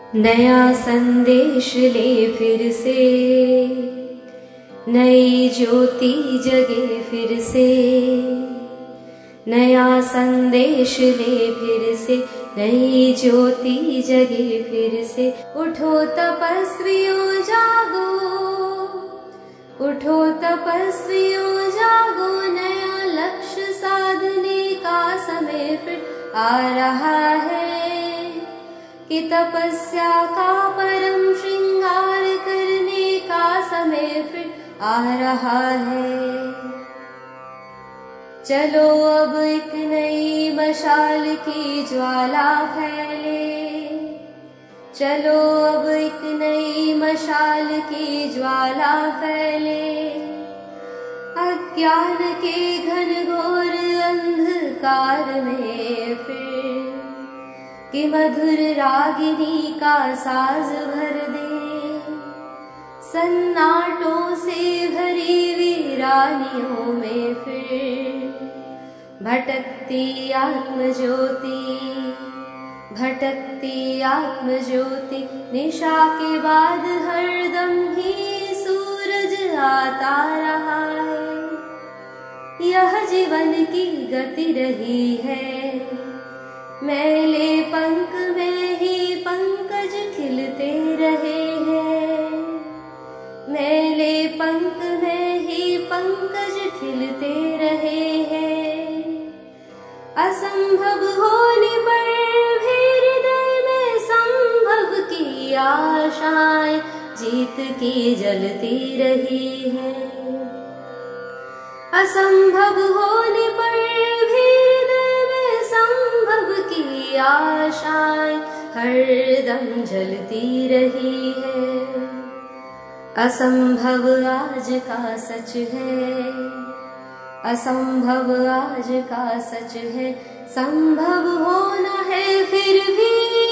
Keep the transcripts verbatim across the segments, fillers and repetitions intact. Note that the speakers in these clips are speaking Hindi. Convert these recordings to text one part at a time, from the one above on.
नया संदेश ले फिर से, नई ज्योति जगे फिर से। नया संदेश ले फिर से, नई ज्योति जगे फिर से। उठो तपस्वियों जागो, उठो तपस्वियों जागो, नया लक्ष्य साधने का समय फिर आ रहा है। कि तपस्या का परम श्रृंगार करने का समय फिर आ रहा है। चलो अब एक नई मशाल की ज्वाला फैले, चलो अब एक नई मशाल की ज्वाला फैले। अज्ञान के घनघोर अंधकार में फिर कि मधुर रागिनी का साज भर दे। सन्नाटों से भरी वीरानियों में फिर भटकती आत्म ज्योति, भटकती आत्म ज्योति। निशा के बाद हरदम ही सूरज आता रहा है। यह जीवन की गति रही है, मैले पंख में ही पंकज खिलते रहे हैं। मैले पंख में ही पंकज खिलते रहे हैं। असंभव होने पर भी हृदय में संभव की आशाएं जीत की जलती रही है। असंभव होने पर भी की आशाएं हरदम जलती रही है। असंभव आज का सच है, असंभव आज का सच है। संभव होना है फिर भी,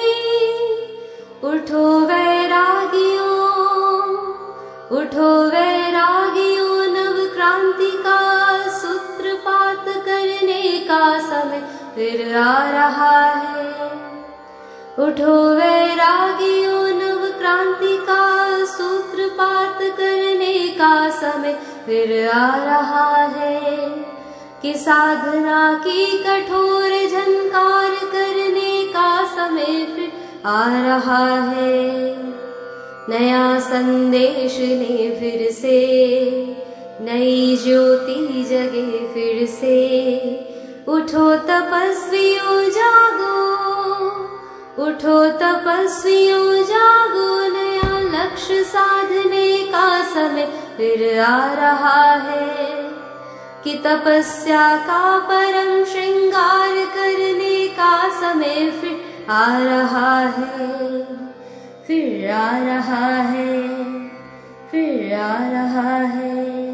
उठो वैरागियों, उठो वैरागियों। नव क्रांति का सूत्रपात करने का समय फिर आ रहा है। उठो वैरागियों, नव क्रांति का सूत्रपात करने का समय फिर आ रहा है। कि साधना की कठोर झनकार करने का समय फिर आ रहा है। नया संदेश ले फिर से, नई ज्योति जगे फिर से। उठो तपस्वियों जागो, उठो तपस्वियों जागो, नया लक्ष्य साधने का समय फिर आ रहा है। कि तपस्या का परम श्रृंगार करने का समय फिर आ रहा है, फिर आ रहा है, फिर आ रहा है।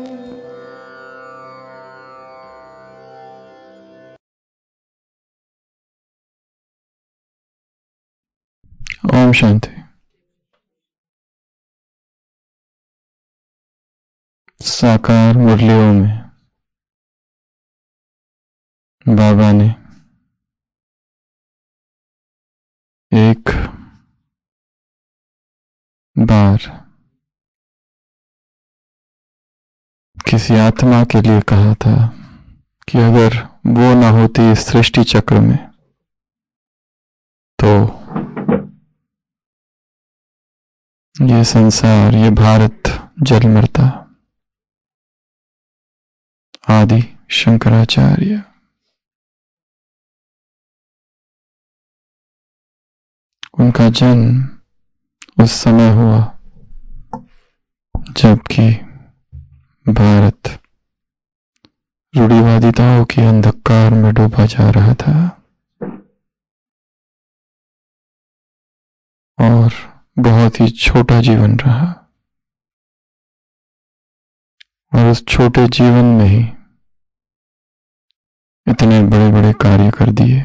ओम शांति। साकार मुरलियों में बाबा ने एक बार किसी आत्मा के लिए कहा था कि अगर वो ना होती इस सृष्टि चक्र में तो ये संसार, ये भारत जल मरता। आदि शंकराचार्य उनका जन्म उस समय हुआ जबकि भारत रूढ़िवादिताओं के अंधकार में डूबा जा रहा था और बहुत ही छोटा जीवन रहा। और उस छोटे जीवन में ही इतने बड़े बड़े कार्य कर दिए।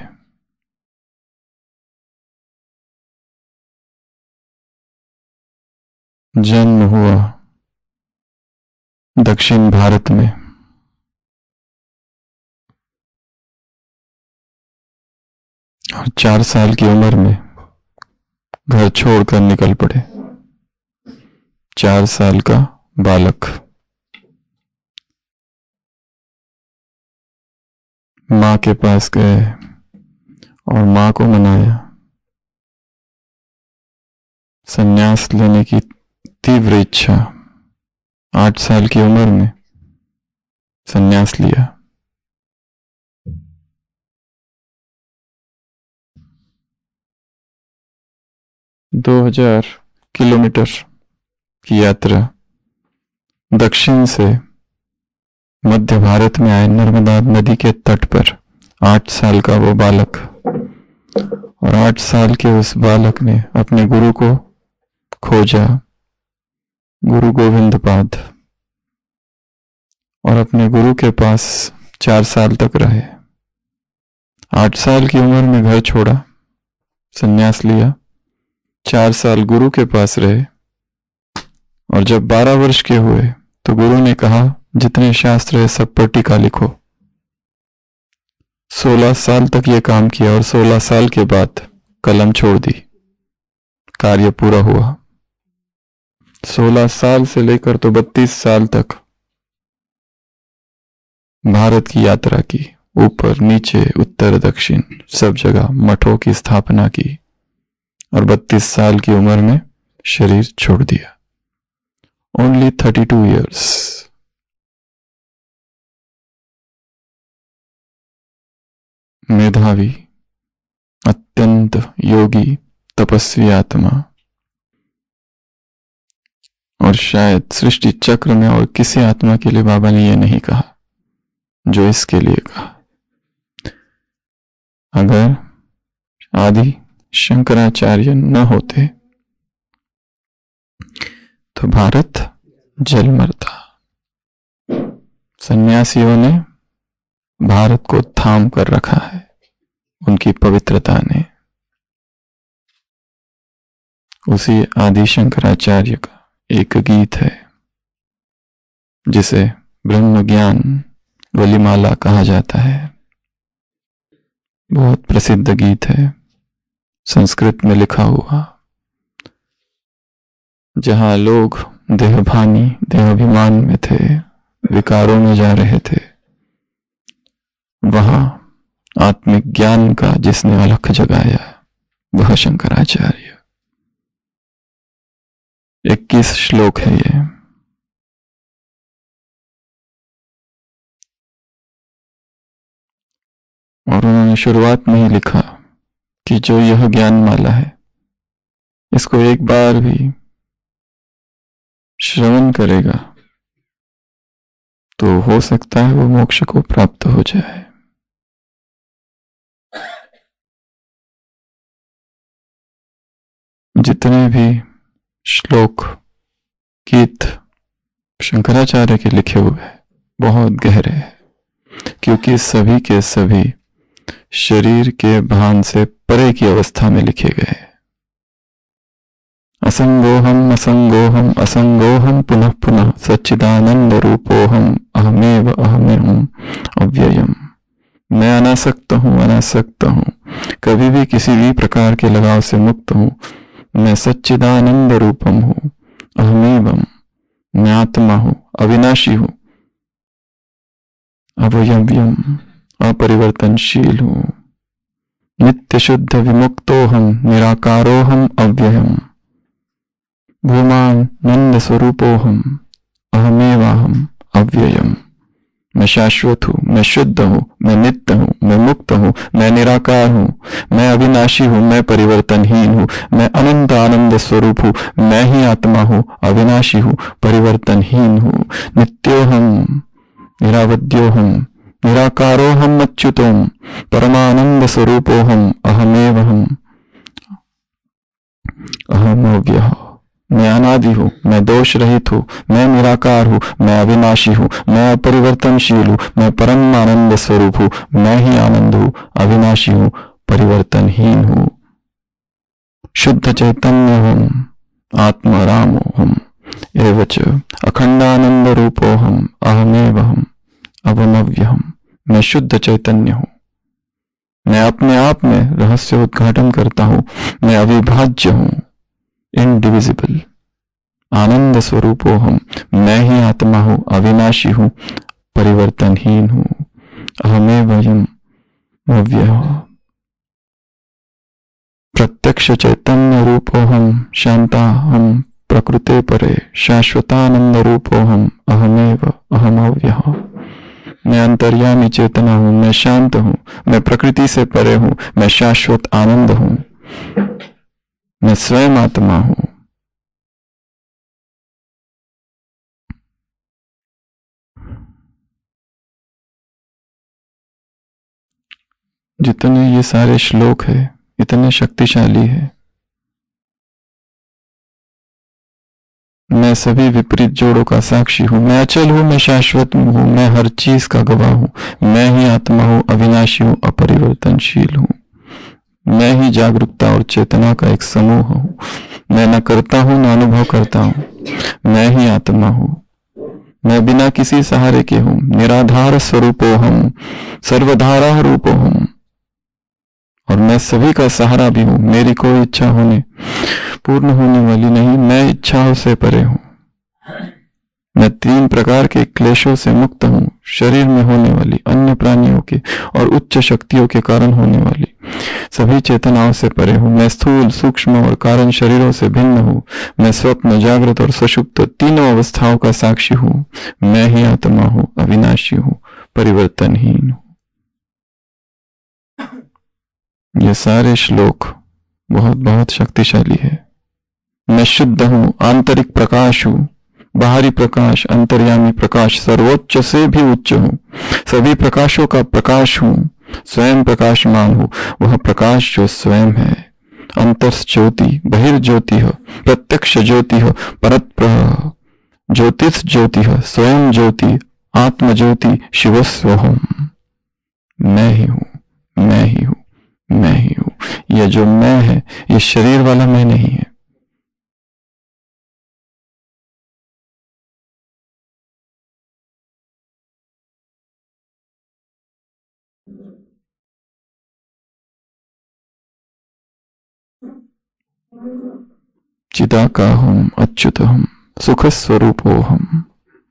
जन्म हुआ दक्षिण भारत में, और चार साल की उम्र में घर छोड़कर निकल पड़े। चार साल का बालक मां के पास गए और मां को मनाया। संन्यास लेने की तीव्र इच्छा, आठ साल की उम्र में संन्यास लिया। दो हजार किलोमीटर की यात्रा दक्षिण से मध्य भारत में आए। नर्मदा नदी के तट पर आठ साल का वो बालक, और आठ साल के उस बालक ने अपने गुरु को खोजा, गुरु गोविंद पाद, और अपने गुरु के पास चार साल तक रहे। आठ साल की उम्र में घर छोड़ा, संन्यास लिया, चार साल गुरु के पास रहे, और जब बारह वर्ष के हुए तो गुरु ने कहा जितने शास्त्र है सब पर टीका लिखो। सोलह साल तक ये काम किया और सोलह साल के बाद कलम छोड़ दी। कार्य पूरा हुआ। सोलह साल से लेकर तो बत्तीस साल तक भारत की यात्रा की, ऊपर नीचे उत्तर दक्षिण सब जगह मठों की स्थापना की, और बत्तीस साल की उम्र में शरीर छोड़ दिया। Only thirty two years. मेधावी, अत्यंत योगी, तपस्वी आत्मा, और शायद सृष्टि चक्र में और किसी आत्मा के लिए बाबा ने यह नहीं कहा जो इसके लिए कहा। अगर आदि शंकराचार्य न होते तो भारत जल मरता। सन्यासियों ने भारत को थाम कर रखा है, उनकी पवित्रता ने। उसी आदि शंकराचार्य का एक गीत है जिसे ब्रह्म ज्ञान वलिमाला कहा जाता है। बहुत प्रसिद्ध गीत है, संस्कृत में लिखा हुआ। जहां लोग देहभानी देहाभिमान में थे, विकारों में जा रहे थे, वहां आत्मिक ज्ञान का जिसने अलख जगाया वह शंकराचार्य। इक्कीस श्लोक है ये। और उन्होंने शुरुआत में ही लिखा कि जो यह ज्ञान माला है इसको एक बार भी श्रवण करेगा तो हो सकता है वो मोक्ष को प्राप्त हो जाए। जितने भी श्लोक गीत शंकराचार्य के लिखे हुए बहुत गहरे हैं, क्योंकि सभी के सभी शरीर के भान से परे की अवस्था में लिखे गए। असंगोहम असंगोहम असंगोहम पुनः पुनः सच्चिदानंद रूपोहम अहमेव अहमेहम अव्ययम। मैं अनासक्त हूं अनासक्त हूं, कभी भी किसी भी प्रकार के लगाव से मुक्त हूं। मैं सच्चिदानंद रूपम हूं, अहमेवम, मैं आत्मा हूं, अविनाशी हूं, अवयव्यम, अपरिवर्तनशील हूं, नित्य शुद्ध विमुक्तोहम, निराकारोहम अव्ययम, भूमान नंद स्वरूपोहम, अहमेवाहम अव्ययम। मैं शाश्वत हूं, मैं शुद्ध हूं, मैं नित्य हूं, मैं मुक्त हूं, मैं निराकार हूं, मैं अविनाशी हूं, मैं परिवर्तनहीन हूं, मैं अनंत आनंद स्वरूप हूं, मैं ही आत्मा हूं, अविनाशी हूं, परिवर्तनहीन हूं, नित्योहम, निरावद्योहम, निराकारोहम अच्युतोम, परमानंद स्वरूपोहम, अहमेवहम अहमव्यः। मैं अनादि हूं, मैं दोष रहित हूं, मैं निराकार हूं, मैं अविनाशी हूं, मैं अपरिवर्तनशील हूं, मैं परम आनंद स्वरूप हूं, मैं ही आनंद हूं, अविनाशी हूं, परिवर्तनहीन हूं, शुद्ध चैतन्य हूं, आत्मारामो हम एवच अखंडानंद रूपोहम, अहमेवहम अवमव्यहम। मैं शुद्ध चैतन्य हूं, मैं अपने आप में रहस्य उद्घाटन करता हूं। मैं अविभाज्य हूं, इनडिविजिबल, आनंद स्वरूपो हम। मैं ही आत्मा हूं, अविनाशी हूं, परिवर्तनहीन हूं। अहमेव अयम् अव्ययः। प्रत्यक्ष चैतन्य रूपोहम, शांता हम प्रकृते परे, शाश्वतानंद रूपोहम, अहमेव अहमव्ययः। मैं अंतर्यामी चेतना हूं, मैं शांत हूं, मैं प्रकृति से परे हूं, मैं शाश्वत आनंद हूं, मैं स्वयं आत्मा हूं। जितने ये सारे श्लोक है इतने शक्तिशाली है। मैं सभी विपरीत जोड़ों का साक्षी हूं, मैं अचल हूं, मैं शाश्वत हूं, मैं हर चीज का गवाह हूं, मैं ही आत्मा हूं, अविनाशी हूं, अपरिवर्तनशील हूं। मैं ही जागरूकता और चेतना का एक समूह हूं। मैं न करता हूं न अनुभव करता हूं, मैं ही आत्मा हूं। मैं बिना किसी सहारे के हूं, निराधार स्वरूपो हम, सर्वधारा रूपो हम। और मैं सभी का सहारा भी हूं। मेरी कोई इच्छा होने पूर्ण होने वाली नहीं, मैं इच्छाओं से परे हूं। मैं तीन प्रकार के क्लेशों से मुक्त हूं, शरीर में होने वाली, अन्य प्राणियों के और उच्च शक्तियों के कारण होने वाली सभी चेतनाओं से परे हूं। मैं स्थूल, सूक्ष्म और कारण शरीरों से भिन्न हूं। मैं स्वप्न, जागृत और सुषुप्त तीनों अवस्थाओं का साक्षी हूं। मैं ही आत्मा हूं, अविनाशी हूं, परिवर्तनहीन हूं। ये सारे श्लोक बहुत बहुत शक्तिशाली है। मैं शुद्ध हूं, आंतरिक प्रकाश हूं, बाहरी प्रकाश, अंतर्यामी प्रकाश, सर्वोच्च से भी उच्च हूं, सभी प्रकाशों का प्रकाश हूं, स्वयं प्रकाशमान हूं, वह प्रकाश जो स्वयं है। अंतर्स ज्योति, बहिर्ज्योति, प्रत्यक्ष ज्योति, परत ज्योतिष ज्योति, स्वयं ज्योति, आत्म ज्योति, शिवस्वहम। मैं ही हूं, मैं ही हूं, मैं ही हूं। यह जो मैं है ये शरीर वाला मैं नहीं है। चिदाकाहम अच्युतहम सुखस्वरूपोहम।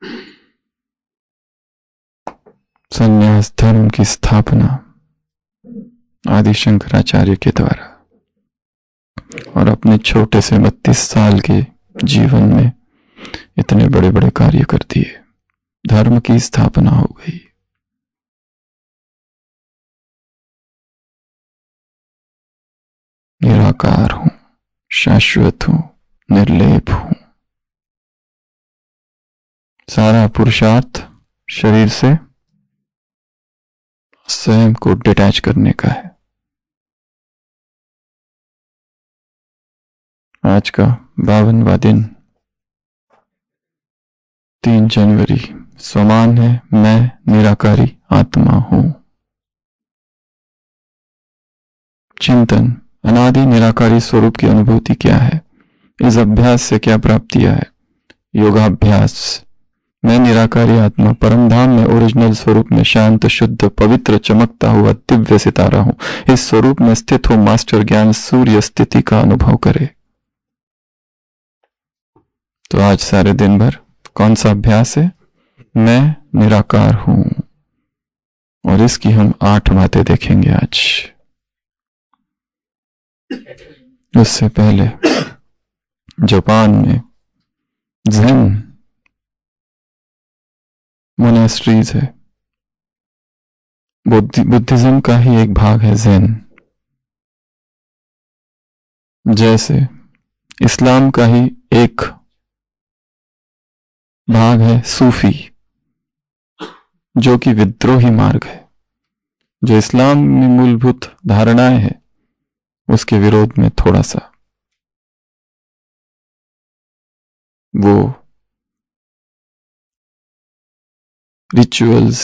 संन्यास धर्म की स्थापना आदि शंकराचार्य के द्वारा और अपने छोटे से बत्तीस साल के जीवन में इतने बड़े बड़े कार्य कर दिए। धर्म की स्थापना हो गई। निराकार हूं, शाश्वत हूं, निर्लेप हूं। सारा पुरुषार्थ शरीर से स्वयं को डिटैच करने का है। आज का बावनवा दिन, तीन जनवरी। समान है, मैं निराकारी आत्मा हूं। चिंतन, अनादि निराकारी स्वरूप की अनुभूति क्या है? इस अभ्यास से क्या प्राप्तियां है? योगाभ्यास। मैं निराकारी आत्मा परम धाम में ओरिजिनल स्वरूप में शांत, शुद्ध, पवित्र, चमकता हुआ दिव्य सितारा हूं। इस स्वरूप में स्थित हो मास्टर ज्ञान सूर्य स्थिति का अनुभव करे। तो आज सारे दिन भर कौन सा अभ्यास है? मैं निराकार हूं। और इसकी हम आठ बातें देखेंगे आज। उससे पहले जापान में ज़ेन मोनेस्ट्रीज है। बुद्धिज्म का ही एक भाग है ज़ेन। जैसे इस्लाम का ही एक भाग है सूफी, जो कि विद्रोही मार्ग है। जो इस्लाम में मूलभूत धारणाएं हैं उसके विरोध में थोड़ा सा वो रिचुअल्स,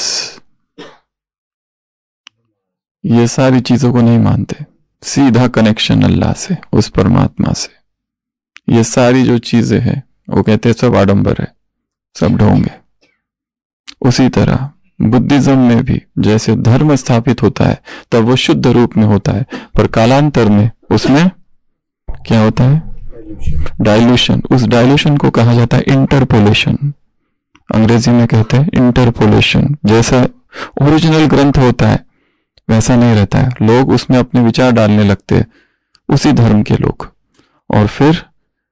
ये सारी चीजों को नहीं मानते। सीधा कनेक्शन अल्लाह से, उस परमात्मा से। ये सारी जो चीजें हैं वो कहते हैं सब आडंबर है, सब ढोंग है। उसी तरह बुद्धिज्म में भी जैसे धर्म स्थापित होता है तब वो शुद्ध रूप में होता है, पर कालांतर में उसमें क्या होता है? डाइल्यूशन। उस डाइल्यूशन को कहा जाता है इंटरपोलेशन। अंग्रेजी में कहते हैं इंटरपोलेशन। जैसा ओरिजिनल ग्रंथ होता है वैसा नहीं रहता है, लोग उसमें अपने विचार डालने लगते हैं, उसी धर्म के लोग, और फिर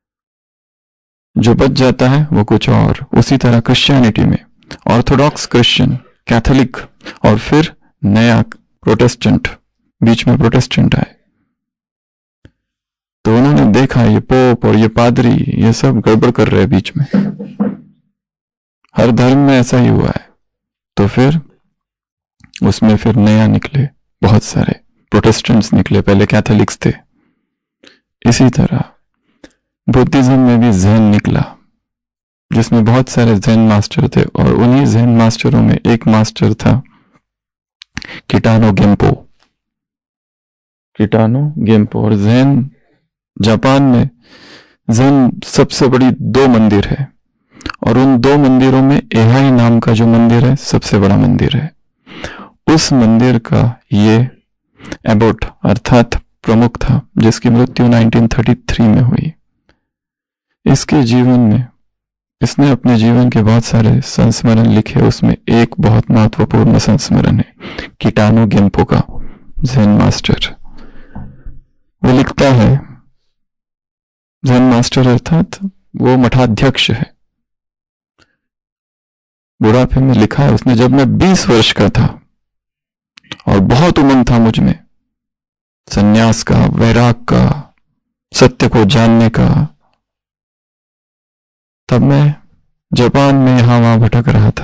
जो बच जाता है वो कुछ और। उसी तरह क्रिश्चियनिटी में ऑर्थोडॉक्स क्रिश्चियन, कैथोलिक, और फिर नया प्रोटेस्टेंट, बीच में प्रोटेस्टेंट आए। तो उन्होंने देखा ये पोप और ये पादरी ये सब गड़बड़ कर रहे हैं बीच में। हर धर्म में ऐसा ही हुआ है। तो फिर उसमें फिर नया निकले, बहुत सारे प्रोटेस्टेंट्स निकले, पहले कैथोलिक्स थे। इसी तरह बुद्धिज्म में भी ज़ेन निकला, जिसमें बहुत सारे ज़ेन मास्टर थे, और उन्हीं ज़ेन मास्टरों में एक मास्टर था किटानो गेम्पो। किटानो गेम्पो। और ज़ेन, जापान में ज़ेन सबसे बड़ी दो मंदिर है, और उन दो मंदिरों में एहाई नाम का जो मंदिर है सबसे बड़ा मंदिर है। उस मंदिर का ये एबोट अर्थात प्रमुख था, जिसकी मृत्यु नाइनटीन थर्टी थ्री में हुई। इसके जीवन में इसने अपने जीवन के बहुत सारे संस्मरण लिखे, उसमें एक बहुत महत्वपूर्ण संस्मरण है किटानो गेम्पो का, ज़ेन मास्टर। वो लिखता है, ज़ेन मास्टर अर्थात वो मठाध्यक्ष है, बुढ़ापे में लिखा है उसने, जब मैं बीस वर्ष का था और बहुत उमंग था मुझ में सन्यास का, वैराग का, सत्य को जानने का, तब मैं जापान में यहां वहां भटक रहा था।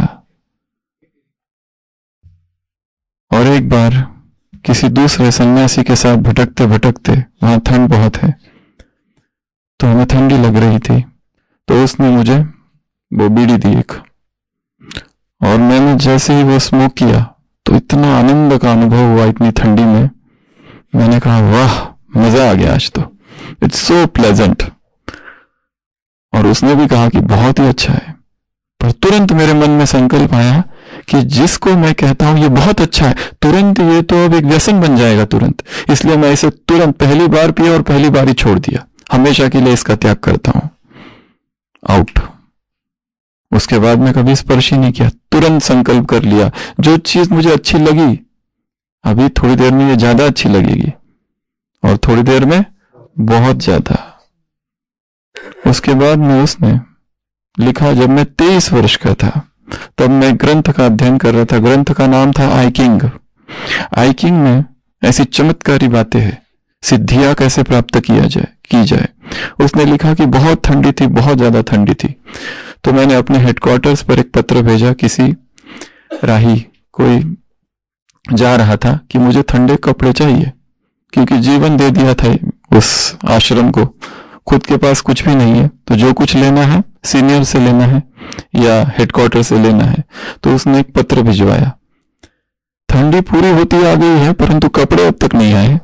और एक बार किसी दूसरे सन्यासी के साथ भटकते भटकते, वहां ठंड बहुत है तो हमें ठंडी लग रही थी, तो उसने मुझे वो बीड़ी दी एक, और मैंने जैसे ही वो स्मोक किया तो इतना आनंद का अनुभव हुआ इतनी ठंडी में। मैंने कहा वाह, मजा आ गया आज तो, इट्स सो प्लेजेंट। और उसने भी कहा कि बहुत ही अच्छा है, पर तुरंत मेरे मन में संकल्प आया कि जिसको मैं कहता हूं ये बहुत अच्छा है, तुरंत ये तो अब एक व्यसन बन जाएगा तुरंत, इसलिए मैं इसे तुरंत पहली बार पिया और पहली बार ही छोड़ दिया, हमेशा के लिए इसका त्याग करता हूं, आउट। उसके बाद मैं कभी स्पर्श ही नहीं किया, तुरंत संकल्प कर लिया जो चीज मुझे अच्छी लगी अभी थोड़ी देर में ये ज्यादा अच्छी लगेगी, और थोड़ी देर में बहुत ज्यादा। उसके बाद में उसने लिखा, जब मैं तेईस वर्ष का था तब मैं ग्रंथ का अध्ययन कर रहा था, ग्रंथ का नाम था आई किंग। आई किंग में ऐसी चमत्कारी बातें हैं, सिद्धियां कैसे प्राप्त किया जाए की जाए। उसने लिखा कि बहुत ठंडी थी, बहुत ज्यादा ठंडी थी, तो मैंने अपने हेडक्वार्टर्स पर एक पत्र भेजा, किसी राही कोई जा रहा था कि मुझे ठंडे कपड़े चाहिए, क्योंकि जीवन दे दिया था उस आश्रम को, खुद के पास कुछ भी नहीं है, तो जो कुछ लेना है सीनियर से लेना है या हेडक्वार्टर से लेना है। तो उसने एक पत्र भिजवाया, ठंडी पूरी होती आ गई है परंतु कपड़े अब तक नहीं आए।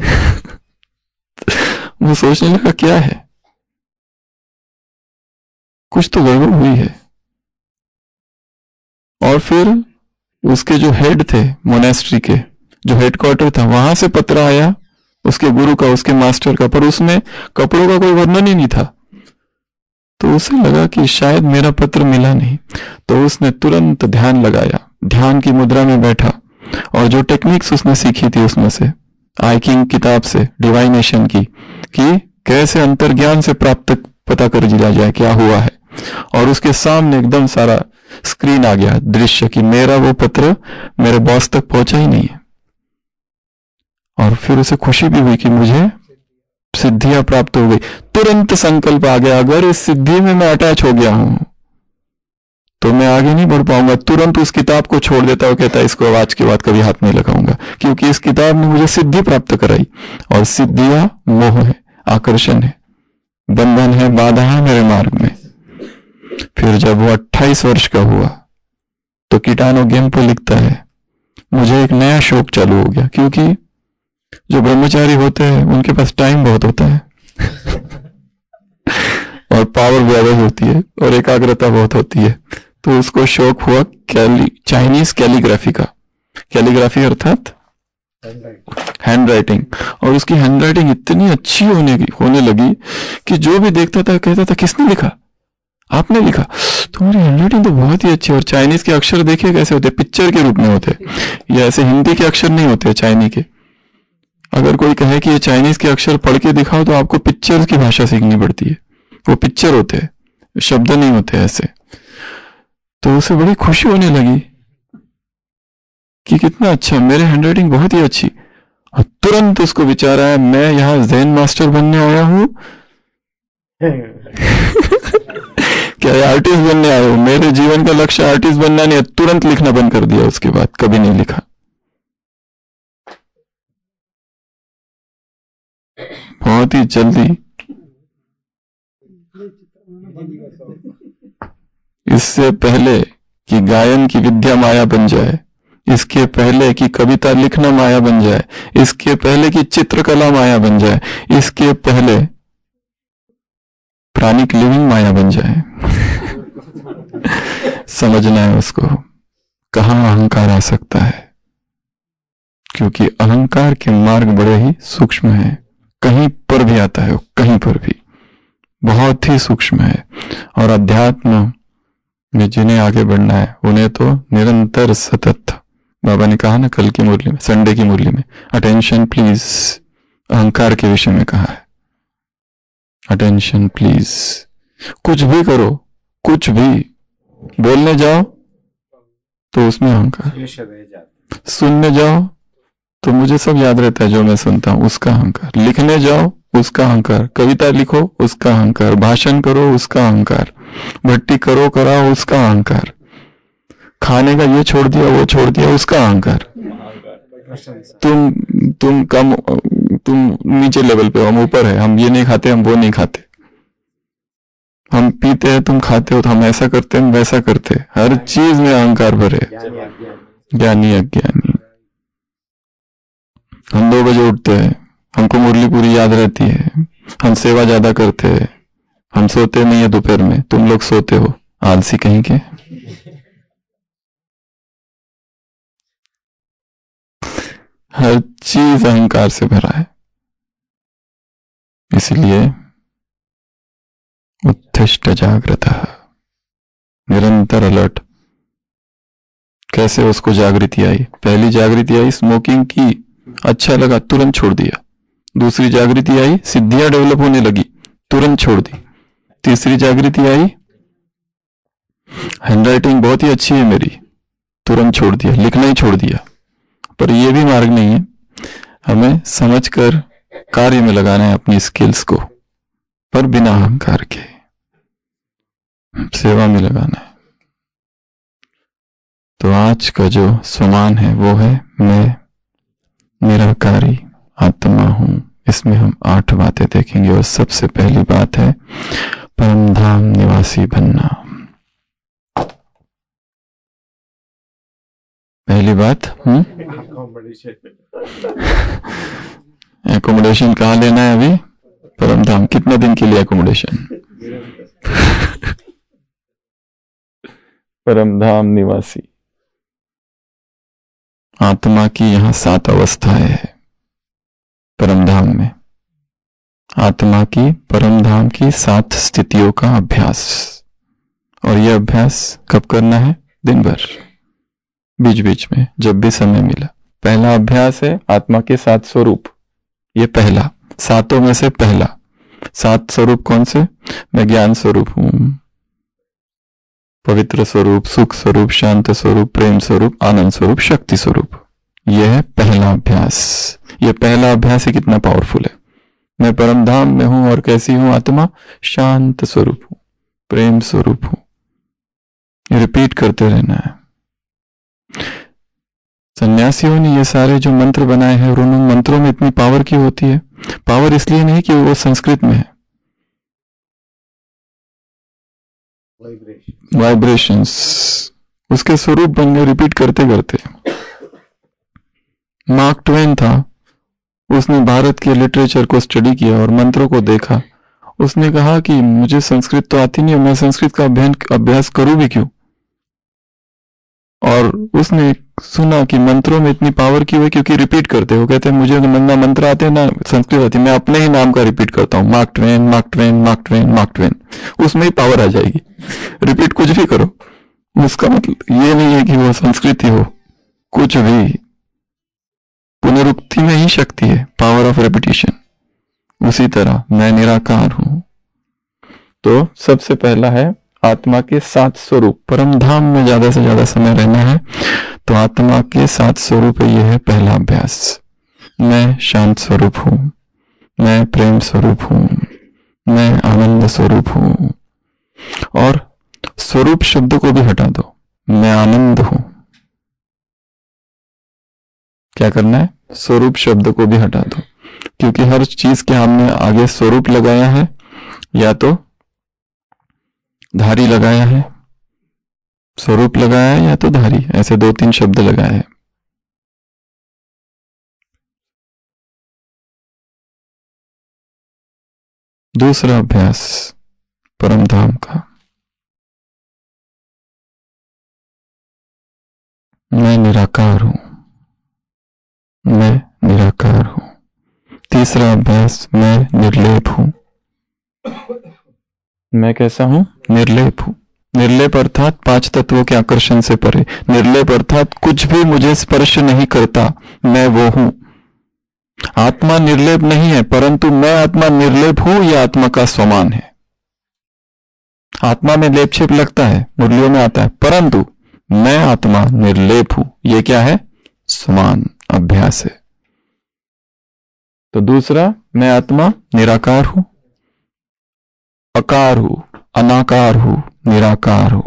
वो सोचने लगा क्या है, कुछ तो गड़बड़ हुई है। और फिर उसके जो हेड थे मोनेस्ट्री के, जो हेडक्वार्टर था, वहां से पत्र आया उसके गुरु का, उसके मास्टर का, पर उसमें कपड़ों का कोई वर्णन ही नहीं था। तो उसे लगा कि शायद मेरा पत्र मिला नहीं, तो उसने तुरंत ध्यान लगाया, ध्यान की मुद्रा में बैठा, और जो टेक्निक्स उसने सीखी थी उसमें से आई किंग किताब से, डिवाइनेशन की, कि कैसे अंतर्ज्ञान से प्राप्त पता कर लिया जाए क्या हुआ है। और उसके सामने एकदम सारा स्क्रीन आ गया दृश्य कि मेरा वो पत्र मेरे बॉस तक पहुंचा ही नहीं है। और फिर उसे खुशी भी हुई कि मुझे सिद्धियां प्राप्त हो गई। तुरंत संकल्प आ गया, अगर इस सिद्धि में मैं अटैच हो गया हूं तो मैं आगे नहीं बढ़ पाऊंगा। तुरंत उस किताब को छोड़ देता और कहता इसको आज के बाद कभी हाथ नहीं लगाऊंगा, क्योंकि इस किताब ने मुझे सिद्धि प्राप्त कराई। और सिद्धियां मोह है, आकर्षण है, बंधन है, बाधा है मेरे मार्ग में। फिर जब वो अट्ठाईस वर्ष का हुआ तो किटानो गेम्पो लिखता है, मुझे एक नया शौक चालू हो गया, क्योंकि जो ब्रह्मचारी होते हैं उनके पास टाइम बहुत होता है और पावर ज्यादा होती है और एकाग्रता बहुत होती है, तो उसको शौक हुआ कैली चाइनीज कैलीग्राफी का। कैलीग्राफी अर्थात हैंड राइटिंग। और उसकी हैंड राइटिंग इतनी अच्छी होने की होने लगी कि जो भी देखता था कहता था किसने लिखा, आपने लिखा, तुम्हारी हैंड राइटिंग तो बहुत ही अच्छी है। और चाइनीज के अक्षर देखिए कैसे होते, पिक्चर के रूप में होते, ये ऐसे हिंदी के अक्षर नहीं होते चाइनी के। अगर कोई कहे कि ये चाइनीज के अक्षर पढ़ के दिखाओ तो आपको पिक्चर की भाषा सीखनी पड़ती है, वो पिक्चर होते हैं, शब्द नहीं होते ऐसे। तो उसे बड़ी खुशी होने लगी कि कितना अच्छा, मेरे हैंड राइटिंग बहुत ही अच्छी। और तुरंत उसको विचार आया, मैं यहाँ ज़ेन मास्टर बनने आया हूँ क्या आर्टिस्ट बनने आया हूँ? मेरे जीवन का लक्ष्य आर्टिस्ट बनना नहीं है। तुरंत लिखना बंद कर दिया, उसके बाद कभी नहीं लिखा। बहुत ही जल्दी इससे पहले कि गायन की विद्या माया बन जाए, इसके पहले कि कविता लिखना माया बन जाए, इसके पहले कि चित्रकला माया बन जाए, इसके पहले प्राणिक लिविंग माया बन जाए समझना है उसको, कहां अहंकार आ सकता है। क्योंकि अहंकार के मार्ग बड़े ही सूक्ष्म हैं, कहीं पर भी आता है, कहीं पर भी बहुत ही सूक्ष्म है। और अध्यात्म में जिन्हें आगे बढ़ना है उन्हें तो निरंतर सतत, बाबा ने कहा ना कल की मुरली में, संडे की मुरली में, अटेंशन प्लीज, अहंकार के विषय में कहा है, अटेंशन प्लीज। कुछ भी करो, कुछ भी बोलने जाओ तो उसमें अहंकार, सुनने जाओ तो मुझे सब याद रहता है जो मैं सुनता हूं, उसका अहंकार, लिखने जाओ उसका अहंकार, कविता लिखो उसका अहंकार, भाषण करो उसका अहंकार, भट्टी करो कराओ उसका अहंकार, खाने का ये छोड़ दिया वो छोड़ दिया उसका अहंकार। तुम तुम कम, तुम नीचे लेवल पे हो, हम ऊपर है, हम ये नहीं खाते, हम वो नहीं खाते, हम पीते हैं तुम खाते हो, तो हम ऐसा करते हैं हम वैसा करते, हर चीज में अहंकार भरे। ज्ञानी अज्ञानी। हम दो बजे उठते हैं, हमको मुरली पूरी याद रहती है, हम सेवा ज्यादा करते हैं, हम सोते नहीं है दोपहर में, तुम लोग सोते हो, आलसी कहीं के। हर चीज अहंकार से भरा है। इसलिए उत्तिष्ठ जागृत, निरंतर अलर्ट। कैसे उसको जागृति आई? पहली जागृति आई स्मोकिंग की, अच्छा लगा तुरंत छोड़ दिया। दूसरी जागृति आई सिद्धियां डेवलप होने लगी, तुरंत छोड़ दी। तीसरी जागृति आई हैंडराइटिंग बहुत ही अच्छी है मेरी, तुरंत छोड़ दिया, लिखना ही छोड़ दिया। पर यह भी मार्ग नहीं है, हमें समझकर कार्य में लगाना है अपनी स्किल्स को, पर बिना अहंकार के सेवा में लगाना है। तो आज का जो स्वमान है वो है मैं निराकारी आत्मा हूं। इसमें हम आठ बातें देखेंगे और सबसे पहली बात है परम धाम निवासी बनना। पहली बात, हम्म एकोमोडेशन कहाँ लेना है अभी? परम धाम। कितने दिन के लिए एकोमोडेशन? परम धाम निवासी। आत्मा की यहां सात अवस्थाएं है परम धाम में। आत्मा की परम धाम की सात स्थितियों का अभ्यास, और यह अभ्यास कब करना है? दिन भर, बीच बीच में जब भी समय मिला। पहला अभ्यास है आत्मा के सात स्वरूप। ये पहला, सातों में से पहला। सात स्वरूप कौन से? मैं ज्ञान स्वरूप हूं, पवित्र स्वरूप, सुख स्वरूप, शांत स्वरूप, प्रेम स्वरूप, आनंद स्वरूप, शक्ति स्वरूप। यह है पहला अभ्यास। यह पहला अभ्यास है, कितना पावरफुल है। मैं परम धाम में हूं और कैसी हूं आत्मा? शांत स्वरूप हूं, प्रेम स्वरूप हूं। ये रिपीट करते रहना है। सन्यासियों ने ये सारे जो मंत्र बनाए हैं और उन मंत्रों में इतनी पावर क्यों होती है? पावर इसलिए नहीं कि वो संस्कृत में है, वाइब्रेशंस उसके स्वरूप बन गए रिपीट करते करते। मार्क ट्वेन था, उसने भारत के लिटरेचर को स्टडी किया और मंत्रों को देखा। उसने कहा कि मुझे संस्कृत तो आती नहीं है, मैं संस्कृत का अभ्यास करूं भी क्यों? और उसने सुना कि मंत्रों में इतनी पावर क्यों है, क्योंकि रिपीट करते हो। कहते हैं मुझे ना मंत्र आते ना संस्कृत आती, मैं अपने ही नाम का रिपीट करता हूँ, Mark Twain Mark Twain Mark Twain Mark Twain, उसमें ही पावर आ जाएगी। रिपीट कुछ भी करो, उसका मतलब ये नहीं है कि वो संस्कृति हो, कुछ भी पुनरुक्ति में ही शक्ति है, पावर ऑफ रेपिटेशन। उसी तरह मैं निराकार हूं। तो सबसे पहला है आत्मा के सात स्वरूप। परम धाम में ज्यादा से ज्यादा समय रहना है तो आत्मा के सात स्वरूप, ये है पहला अभ्यास। मैं शांत स्वरूप हूं, मैं प्रेम स्वरूप हूं, मैं आनंद स्वरूप हूं। और स्वरूप शब्द को भी हटा दो, मैं आनंद हूं। क्या करना है? स्वरूप शब्द को भी हटा दो, क्योंकि हर चीज के हमने आगे स्वरूप लगाया है, या तो धारी लगाया है, स्वरूप लगाया है, या तो धारी, ऐसे दो तीन शब्द लगाए हैं। दूसरा अभ्यास परम धाम का, मैं निराकार हूं, मैं निराकार हूं। तीसरा अभ्यास मैं निर्लेप हूं। मैं कैसा हूं? निर्लेप हूं। निर्लेप अर्थात पांच तत्वों के आकर्षण से परे। निर्लेप अर्थात कुछ भी मुझे स्पर्श नहीं करता, मैं वो हूं। आत्मा निर्लेप नहीं है, परंतु मैं आत्मा निर्लेप हूं, यह आत्मा का स्वमान है। आत्मा में लेप छेप लगता है, मुरलियों में आता है, परंतु मैं आत्मा निर्लेप हूं, यह क्या है? समान अभ्यास है। तो दूसरा, मैं आत्मा निराकार हूं, अकार हूं, अनाकार हूं, निराकार हूं।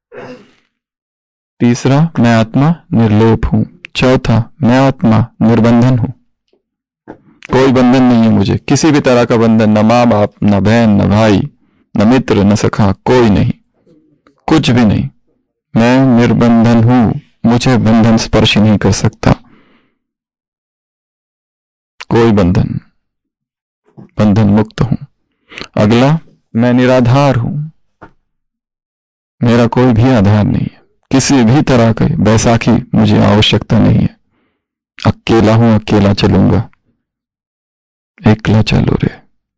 तीसरा, मैं आत्मा निर्लोप हूं। चौथा, मैं आत्मा निर्बंधन हूं, कोई बंधन नहीं है मुझे, किसी भी तरह का बंधन, न मां बाप, न बहन, न भाई, न मित्र, न सखा, कोई नहीं, कुछ भी नहीं। मैं निर्बंधन हूं, मुझे बंधन स्पर्श नहीं कर सकता, कोई बंधन, बंधन मुक्त हूं। अगला, मैं निराधार हूं, मेरा कोई भी आधार नहीं है, किसी भी तरह के बैसाखी मुझे आवश्यकता नहीं है। अकेला हूं, अकेला चलूंगा, एकला चलो रे।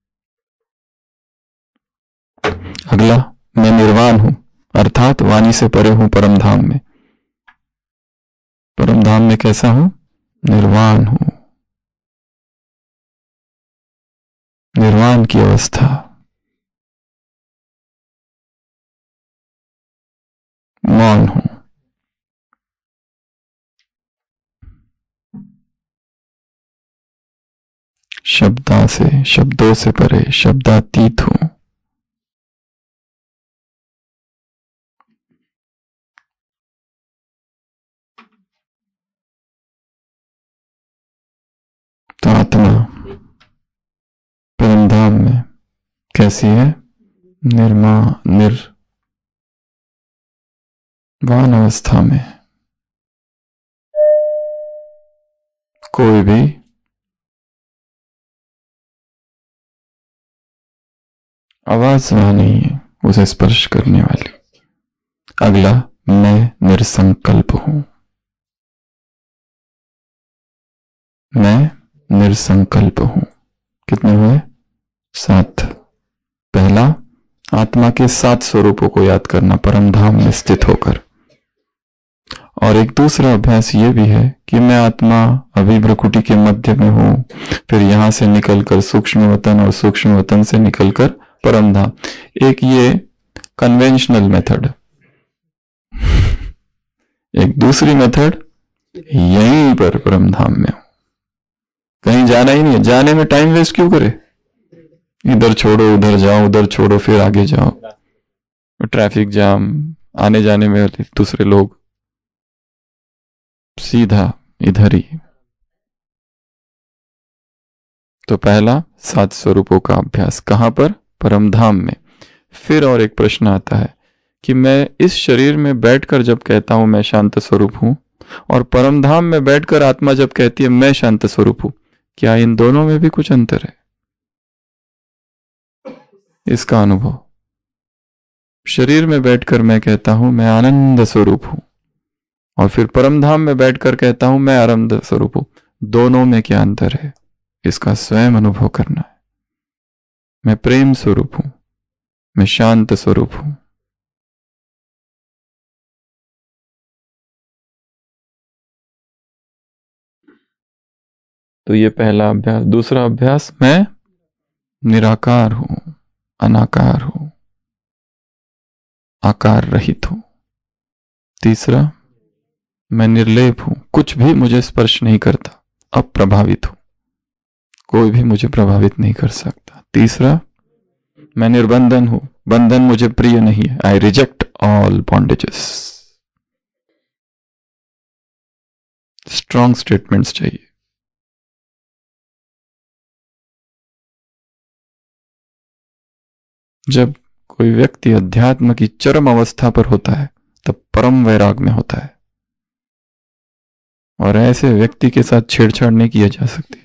अगला, मैं निर्वाण हूं, अर्थात वाणी से परे हूं परम धाम में। परम धाम में कैसा हूं? निर्वाण हूं, निर्वाण की अवस्था, मौन हूं। शब्दा से, शब्दों से परे, शब्दातीत हूं। तो आत्मा परम धाम में कैसी है? निर्मा निर्वाण अवस्था में। कोई भी आवाज वहां नहीं है उसे स्पर्श करने वाली। अगला, मैं निरसंकल्प हूं, मैं निरसंकल्प हूं। कितने हुए? सात। पहला, आत्मा के सात स्वरूपों को याद करना परम धाम में स्थित होकर। और एक दूसरा अभ्यास ये भी है कि मैं आत्मा अभी भ्रकुटी के मध्य में हूं, फिर यहां से निकलकर सूक्ष्म वतन और सूक्ष्म वतन से निकलकर परम धाम। एक ये कन्वेंशनल मेथड। एक दूसरी मेथड, यहीं पर परम धाम में हूं, कहीं जाना ही नहीं है। जाने में टाइम वेस्ट क्यों करे? इधर छोड़ो उधर जाओ, उधर छोड़ो फिर आगे जाओ, ट्रैफिक जाम, आने जाने में दूसरे लोग, सीधा इधर ही। तो पहला, सात स्वरूपों का अभ्यास कहां पर? परम धाम में। फिर और एक प्रश्न आता है कि मैं इस शरीर में बैठकर जब कहता हूं मैं शांत स्वरूप हूं, और परम धाम में बैठकर आत्मा जब कहती है मैं शांत स्वरूप हूं, क्या इन दोनों में भी कुछ अंतर है? इसका अनुभव, शरीर में बैठकर मैं कहता हूं मैं आनंद स्वरूप हूं, और फिर परम धाम में बैठकर कहता हूं मैं आनंद स्वरूप हूं। दोनों में क्या अंतर है, इसका स्वयं अनुभव करना है। मैं प्रेम स्वरूप हूं, मैं शांत स्वरूप हूं। तो ये पहला अभ्यास। दूसरा अभ्यास, मैं निराकार हूं, अनाकार हूं, आकार रहित हूं। तीसरा, मैं निर्लेप हूं, कुछ भी मुझे स्पर्श नहीं करता, अप्रभावित हूं, कोई भी मुझे प्रभावित नहीं कर सकता। तीसरा, मैं निर्बंधन हूं, बंधन मुझे प्रिय नहीं है, I reject all bondages. Strong statements चाहिए। जब कोई व्यक्ति अध्यात्म की चरम अवस्था पर होता है तब परम वैराग में होता है, और ऐसे व्यक्ति के साथ छेड़छाड़ नहीं किया जा सकती।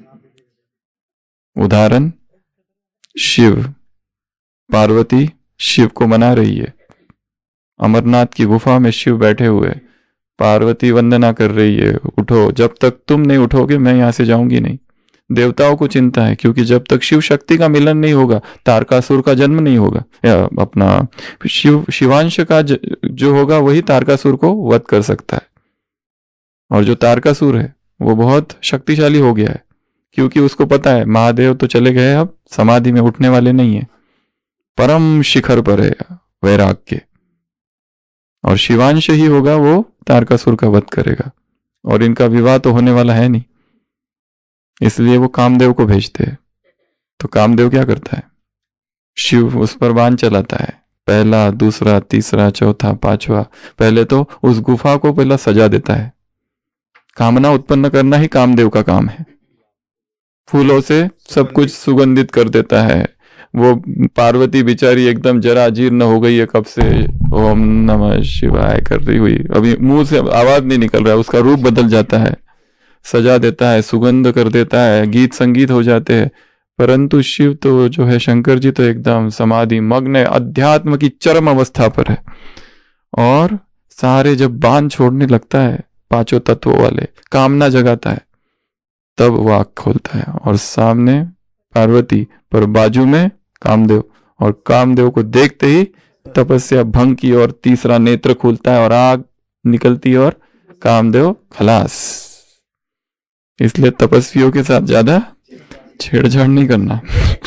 उदाहरण, शिव, पार्वती शिव को मना रही है, अमरनाथ की गुफा में शिव बैठे हुए, पार्वती वंदना कर रही है, उठो, जब तक तुम नहीं उठोगे मैं यहां से जाऊंगी नहीं। देवताओं को चिंता है, क्योंकि जब तक शिव शक्ति का मिलन नहीं होगा तारकासुर का जन्म नहीं होगा, या अपना शिव शिवांश का ज, जो होगा वही तारकासुर को वध कर सकता है। और जो तारकासुर है वो बहुत शक्तिशाली हो गया है, क्योंकि उसको पता है महादेव तो चले गए, अब समाधि में उठने वाले नहीं है, परम शिखर पर है वैराग के, और शिवांश ही होगा वो तारकासुर का वध करेगा। और इनका विवाह तो होने वाला है नहीं, इसलिए वो कामदेव को भेजते हैं। तो कामदेव क्या करता है, शिव उस पर बाण चलाता है, पहला, दूसरा, तीसरा, चौथा, पांचवा। पहले तो उस गुफा को पहला सजा देता है। कामना उत्पन्न करना ही कामदेव का काम है। फूलों से सब कुछ सुगंधित कर देता है। वो पार्वती बेचारी एकदम जरा जीर्ण हो गई है कब से, ओम नमः शिवाय कर रही हुई, अभी मुंह से आवाज नहीं निकल रहा है, उसका रूप बदल जाता है, सजा देता है, सुगंध कर देता है, गीत संगीत हो जाते हैं। परंतु शिव तो जो है, शंकर जी तो एकदम समाधि मग्न है, अध्यात्म की चरम अवस्था पर है। और सारे जब बाण छोड़ने लगता है, पांचों तत्वों वाले कामना जगाता है, तब वो आंख खोलता है और सामने पार्वती, पर बाजू में कामदेव, और कामदेव को देखते ही तपस्या भंग की और तीसरा नेत्र खुलता है और आग निकलती और कामदेव खलास। इसलिए तपस्वियों के साथ ज्यादा छेड़छाड़ नहीं करना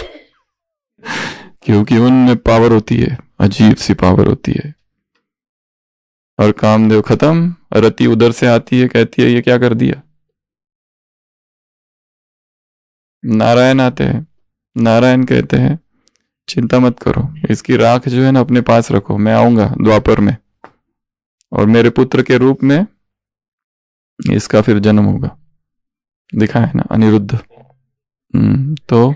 क्योंकि उनमें पावर होती है, अजीब सी पावर होती है। और कामदेव खत्म, रति उधर से आती है, कहती है ये क्या कर दिया। नारायण आते हैं, नारायण कहते हैं चिंता मत करो, इसकी राख जो है ना अपने पास रखो, मैं आऊंगा द्वापर में और मेरे पुत्र के रूप में इसका फिर जन्म होगा। दिखा है ना अनिरुद्ध। तो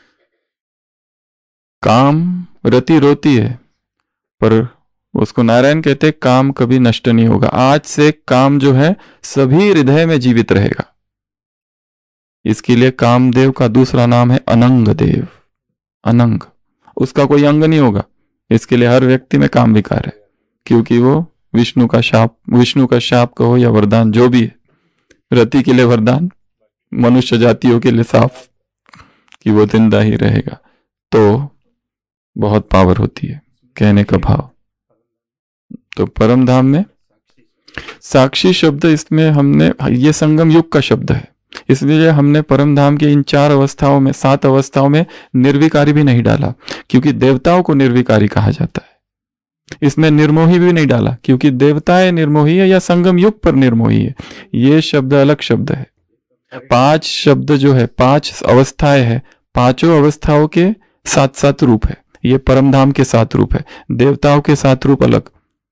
काम रति रोती है, पर उसको नारायण कहते हैं काम कभी नष्ट नहीं होगा। आज से काम जो है सभी हृदय में जीवित रहेगा। इसके लिए कामदेव का दूसरा नाम है अनंग देव। अनंग, उसका कोई अंग नहीं होगा। इसके लिए हर व्यक्ति में काम विकार है, क्योंकि वो विष्णु का शाप, विष्णु का शाप कहो या वरदान जो भी है, रति के लिए वरदान, मनुष्य जातियों के लिए साफ कि वो जिंदा ही रहेगा। तो बहुत पावर होती है कहने का भाव। तो परम धाम में साक्षी शब्द, इसमें हमने, ये संगम युग का शब्द है, इसलिए हमने परम धाम के इन चार अवस्थाओं में, सात अवस्थाओं में निर्विकारी भी नहीं डाला, क्योंकि देवताओं को निर्विकारी कहा जाता है। इसमें निर्मोही भी नहीं डाला, क्योंकि देवताएं निर्मोही है या संगम युग पर निर्मोही है, ये शब्द अलग शब्द है। पांच शब्द जो है, पांच अवस्थाएं है, पांचों अवस्थाओं के सात सात रूप है। ये परम धाम के सात रूप है, देवताओं के सात रूप अलग,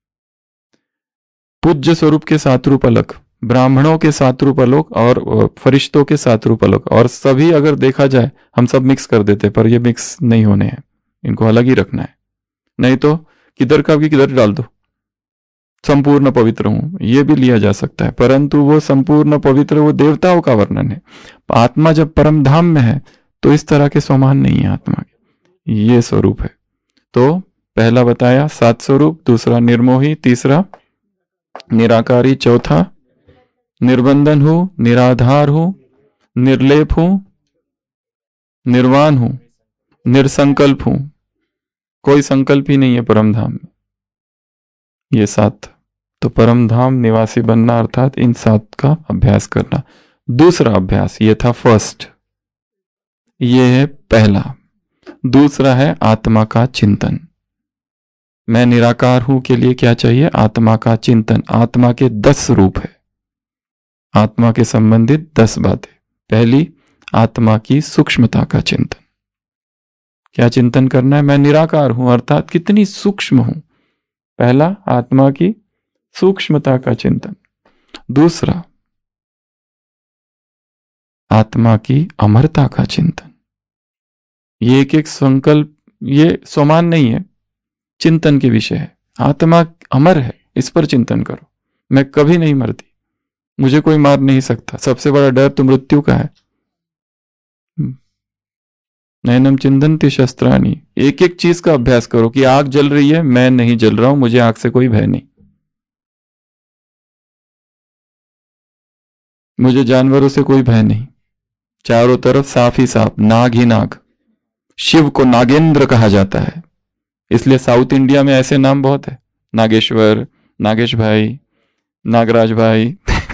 पूज्य स्वरूप के सात रूप अलग, ब्राह्मणों के सात रूप अलग, और फरिश्तों के सात रूप अलग। और सभी अगर देखा जाए हम सब मिक्स कर देते, पर ये मिक्स नहीं होने हैं, इनको अलग ही रखना है। नहीं तो किधर का भी किधर डाल दो, संपूर्ण पवित्र हूं ये भी लिया जा सकता है, परंतु वो संपूर्ण पवित्र वो देवताओं का वर्णन है। आत्मा जब परम धाम में है तो इस तरह के स्वमान नहीं है आत्मा के, ये स्वरूप है। तो पहला बताया सात स्वरूप, दूसरा निर्मोही, तीसरा निराकारी चौथा, निर्बंधन हूं, निराधार हूं, निर्लेप हूं, निर्वाण हूं, निरसंकल्प हूं, कोई संकल्प ही नहीं है परम धाम में। ये सात। तो परम धाम निवासी बनना अर्थात इन सात का अभ्यास करना। दूसरा अभ्यास, ये था फर्स्ट, ये है पहला। दूसरा है आत्मा का चिंतन। मैं निराकार हूं के लिए क्या चाहिए? आत्मा का चिंतन। आत्मा के दस रूप है, आत्मा के संबंधित दस बातें। पहली, आत्मा की सूक्ष्मता का चिंतन। क्या चिंतन करना है? मैं निराकार हूं अर्थात कितनी सूक्ष्म हूं। पहला, आत्मा की सूक्ष्मता का चिंतन। दूसरा, आत्मा की अमरता का चिंतन। ये एक एक संकल्प, ये समान नहीं है, चिंतन के विषय है। आत्मा अमर है, इस पर चिंतन करो। मैं कभी नहीं मरती, मुझे कोई मार नहीं सकता, सबसे बड़ा डर तो मृत्यु का है। नैनम चिंतन्ति शस्त्राणि। एक एक चीज का अभ्यास करो कि आग जल रही है, मैं नहीं जल रहा हूं, मुझे आग से कोई भय नहीं। मुझे जानवरों से कोई भय नहीं, चारों तरफ साफ ही साफ, नाग ही नाग। शिव को नागेंद्र कहा जाता है, इसलिए साउथ इंडिया में ऐसे नाम बहुत है, नागेश्वर, नागेश भाई, नागराज भाई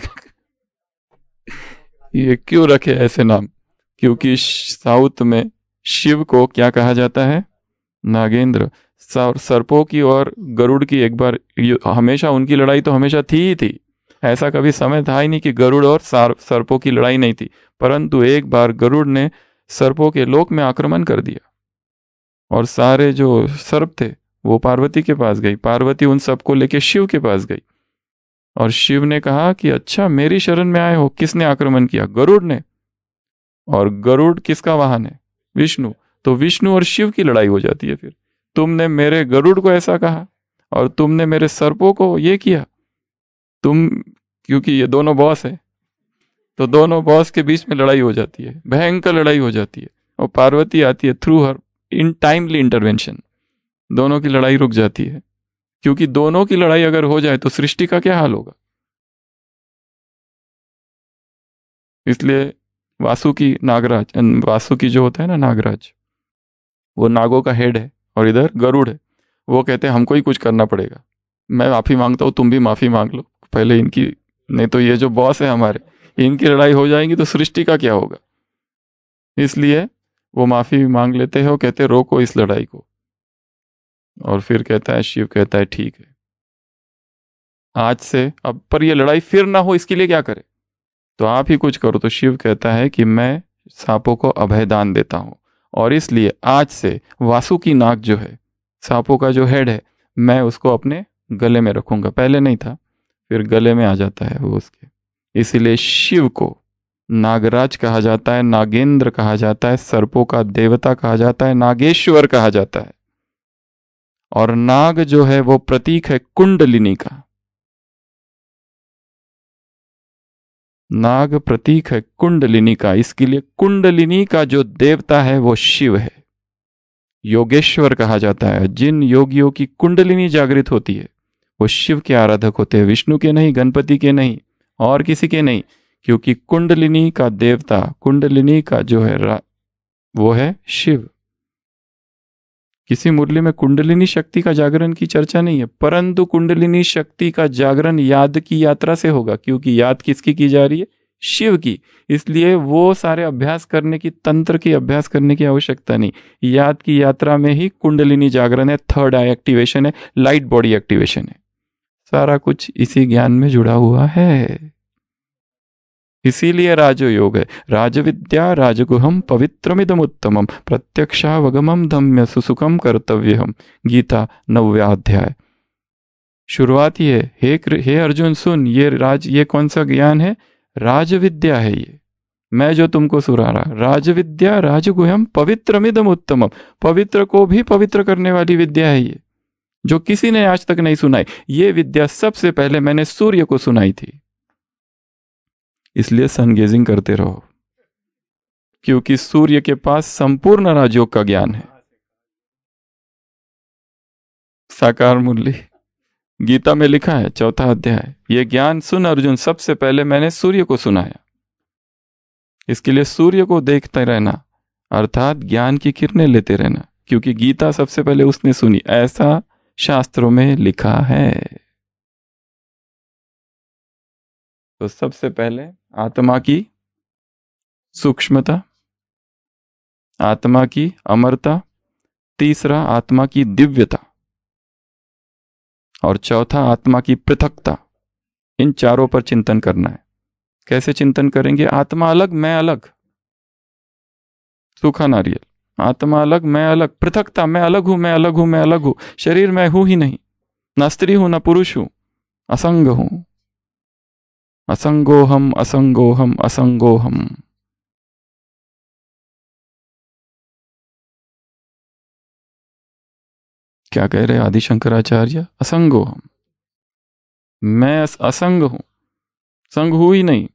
ये क्यों रखे ऐसे नाम? क्योंकि साउथ में शिव को क्या कहा जाता है? नागेंद्र। सर्पों की और गरुड़ की एक बार, हमेशा उनकी लड़ाई तो हमेशा थी ही थी, ऐसा कभी समय था ही नहीं कि गरुड़ और सर्पों की लड़ाई नहीं थी। परंतु एक बार गरुड़ ने सर्पों के लोक में आक्रमण कर दिया और सारे जो सर्प थे वो पार्वती के पास गई। पार्वती उन सबको लेके शिव के पास गई और शिव ने कहा कि अच्छा मेरी शरण में आए हो, किसने आक्रमण किया? गरुड़ ने। और गरुड़ किसका वाहन है? विष्णु। तो विष्णु और शिव की लड़ाई हो जाती है। फिर तुमने मेरे गरुड़ को ऐसा कहा और तुमने मेरे सर्पों को ये किया। तुम, क्योंकि ये दोनों बॉस है, तो दोनों बॉस के बीच में लड़ाई हो जाती है, भयंकर लड़ाई हो जाती है। और पार्वती आती है through her in timely intervention, दोनों की लड़ाई रुक जाती है। क्योंकि दोनों की लड़ाई अगर हो जाए तो सृष्टि का क्या हाल होगा। इसलिए वासुकी नागराज, वासुकी जो होता है ना नागराज, वो नागों का हेड है और इधर गरुड़ है। वो कहते हैं हमको ही कुछ करना पड़ेगा, मैं माफी मांगता हूं, तुम भी माफी मांग लो पहले इनकी, नहीं तो ये जो बॉस है हमारे, इनकी लड़ाई हो जाएगी तो सृष्टि का क्या होगा। इसलिए वो माफी मांग लेते हैं और कहते हैं रोको इस लड़ाई को। और फिर कहता है, शिव कहता है ठीक है आज से अब पर ये लड़ाई फिर ना हो, इसके लिए क्या करे? तो आप ही कुछ करो। तो शिव कहता है कि मैं सांपों को अभयदान देता हूं और इसलिए आज से वासुकी नाग जो है, सांपों का जो हेड है, मैं उसको अपने गले में रखूंगा। पहले नहीं था, फिर गले में आ जाता है वो उसके। इसीलिए शिव को नागराज कहा जाता है, नागेंद्र कहा जाता है, सर्पों का देवता कहा जाता है, नागेश्वर कहा जाता है। और नाग जो है वो प्रतीक है कुंडलिनी का। नाग प्रतीक है कुंडलिनी का, इसके लिए कुंडलिनी का जो देवता है वो शिव है, योगेश्वर कहा जाता है। जिन योगियों की कुंडलिनी जागृत होती है वो शिव के आराधक होते हैं, विष्णु के नहीं, गणपति के नहीं, और किसी के नहीं। क्योंकि कुंडलिनी का देवता, कुंडलिनी का जो है वो है शिव। किसी मुरली में कुंडलिनी शक्ति का जागरण की चर्चा नहीं है, परंतु कुंडलिनी शक्ति का जागरण याद की यात्रा से होगा। क्योंकि याद किसकी की जा रही है? शिव की। इसलिए वो सारे अभ्यास करने की, तंत्र की अभ्यास करने की आवश्यकता नहीं, याद की यात्रा में ही कुंडलिनी जागरण है, थर्ड आई एक्टिवेशन है, लाइट बॉडी एक्टिवेशन है। सारा कुछ इसी ज्ञान में जुड़ा हुआ है। इसीलिए राजयोग है। राजविद्या राजगुहम पवित्रमिदम उत्तमम प्रत्यक्षावगमम धम्य सुसुखम कर्तव्यहम। गीता नव्याध्याय। शुरुआत ही है, हे हे अर्जुन सुन, ये राज ये कौन सा ज्ञान है? राजविद्या है ये, मैं जो तुमको सुना रहा। राजविद्या राजगुहम पवित्रमिदम उत्तमम, पवित्र को भी पवित्र करने वाली विद्या है ये, जो किसी ने आज तक नहीं सुनाई। ये विद्या सबसे पहले मैंने सूर्य को सुनाई थी। इसलिए सन गेजिंग करते रहो, क्योंकि सूर्य के पास संपूर्ण राजयोग का ज्ञान है। साकार मुरली गीता में लिखा है चौथा अध्याय, ये ज्ञान सुन अर्जुन, सबसे पहले मैंने सूर्य को सुनाया। इसके लिए सूर्य को देखते रहना, अर्थात ज्ञान की किरणें लेते रहना, क्योंकि गीता सबसे पहले उसने सुनी, ऐसा शास्त्रों में लिखा है। तो सबसे पहले आत्मा की सूक्ष्मता, आत्मा की अमरता, तीसरा आत्मा की दिव्यता, और चौथा आत्मा की पृथकता। इन चारों पर चिंतन करना है। कैसे चिंतन करेंगे? आत्मा अलग, मैं अलग, सूखा नारियल, आत्मा अलग, मैं अलग, पृथकता, मैं अलग हूं, मैं अलग हूं, मैं अलग हूं, शरीर मैं हूं ही नहीं, ना स्त्री हूं ना पुरुष हूं, असंग हूं, असंगोहम असंगोहम असंगोहम। क्या कह रहे आदि शंकराचार्य? असंगोहम, मैं असंग हूं, संग हूं ही नहीं,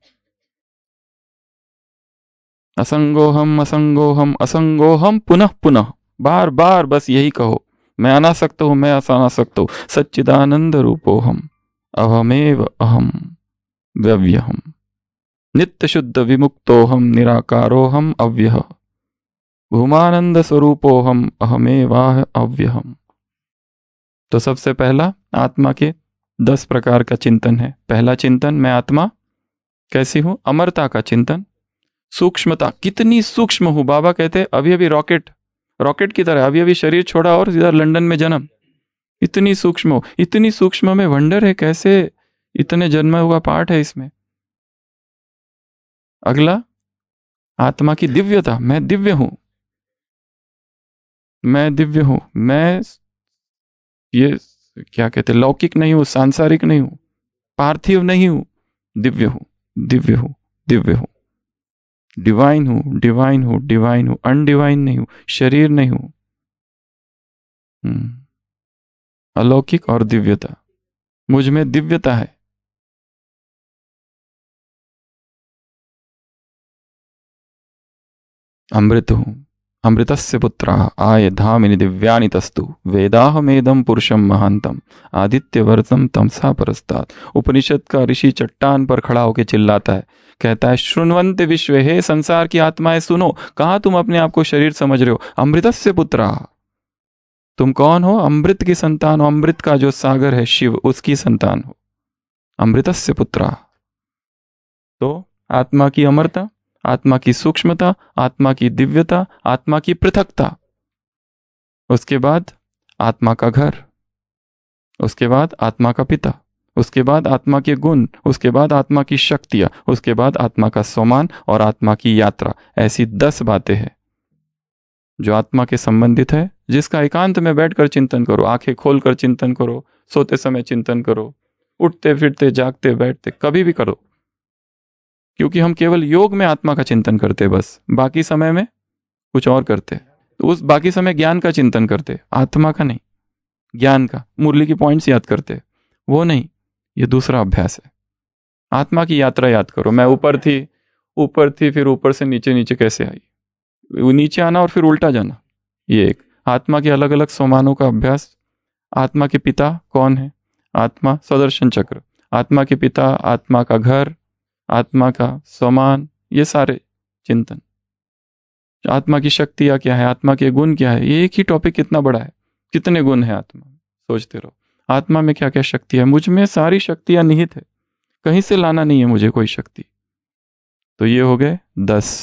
असंगोहम असंगोहम असंगोहम पुनः पुनः, बार बार बस यही कहो, मैं अनासक्त हूं, मैं अनासक्त हूं, सच्चिदानंद रूपोहम, अहमेव अहम व्यव्यहम, नित्य शुद्ध विमुक्तोहम, निराकारोहम अव्यह, भूमानंद स्वरूपोहम, अहमेवाह अव्यहम। तो सबसे पहला आत्मा के दस प्रकार का चिंतन है। पहला चिंतन, मैं आत्मा कैसी हूं, अमरता का चिंतन, सूक्ष्मता, कितनी सूक्ष्म हूं। बाबा कहते अभी अभी रॉकेट रॉकेट की तरह, अभी अभी शरीर छोड़ा और इधर लंदन में जन्म, इतनी सूक्ष्म हो, इतनी सूक्ष्म में वंडर है, कैसे इतने जन्म हुआ पार्ट है इसमें। अगला आत्मा की दिव्यता, मैं दिव्य हूं, मैं दिव्य हूं, मैं ये क्या कहते, लौकिक नहीं हूं, सांसारिक नहीं हूं, पार्थिव नहीं हूं, दिव्य हूं, दिव्य हूं, दिव्य हूं, डिवाइन हूं, डिवाइन हूं, डिवाइन हूं, अनडिवाइन नहीं हूं, शरीर नहीं हूं। हम्म अलौकिक और दिव्यता, मुझ में दिव्यता है। अमृत हूं, अमृतस्य पुत्रा आये धामिनि दिव्यानि तस्तु, वेदाहमेदम पुरुषम महांतम, आदित्यवर्तम तमसा परस्तात्। उपनिषद का ऋषि चट्टान पर खड़ा होकर चिल्लाता है, कहता है शृण्वन्ते विश्व, हे संसार की आत्माएं सुनो, कहां तुम अपने आप को शरीर समझ रहे हो, अमृतस्य पुत्रा, तुम कौन हो? अमृत की संतान हो, अमृत का जो सागर है शिव, उसकी संतान हो, अमृतस्य पुत्रा। तो आत्मा की अमरता, आत्मा की सूक्ष्मता, आत्मा की दिव्यता, आत्मा की पृथकता, उसके बाद आत्मा का घर, उसके बाद आत्मा का पिता, उसके बाद आत्मा के गुण, उसके बाद आत्मा की शक्तियां, उसके बाद आत्मा का स्वमान और आत्मा की यात्रा। ऐसी दस बातें हैं जो आत्मा के संबंधित है, जिसका एकांत में बैठकर चिंतन करो, आंखें खोलकर चिंतन करो, सोते समय चिंतन करो, उठते फिरते जागते बैठते कभी भी करो, क्योंकि हम केवल योग में आत्मा का चिंतन करते, बस बाकी समय में कुछ और करते। तो उस बाकी समय ज्ञान का चिंतन करते, आत्मा का नहीं, ज्ञान का, मुरली की पॉइंट्स याद करते, वो नहीं, ये दूसरा अभ्यास है। आत्मा की यात्रा याद करो, मैं ऊपर थी, ऊपर थी, फिर ऊपर से नीचे, नीचे कैसे आई, नीचे आना और फिर उल्टा जाना, ये एक। आत्मा के अलग अलग सोमानों का अभ्यास, आत्मा के पिता कौन है, आत्मा स्वदर्शन चक्र, आत्मा के पिता, आत्मा का घर, आत्मा का सोमान, ये सारे चिंतन। आत्मा की शक्तियां क्या है, आत्मा के गुण क्या है, ये एक ही टॉपिक कितना बड़ा है, कितने गुण है आत्मा में, सोचते रहो। आत्मा में क्या क्या शक्ति है, मुझ में सारी शक्तियां निहित है, कहीं से लाना नहीं है मुझे कोई शक्ति। तो ये हो गए दस।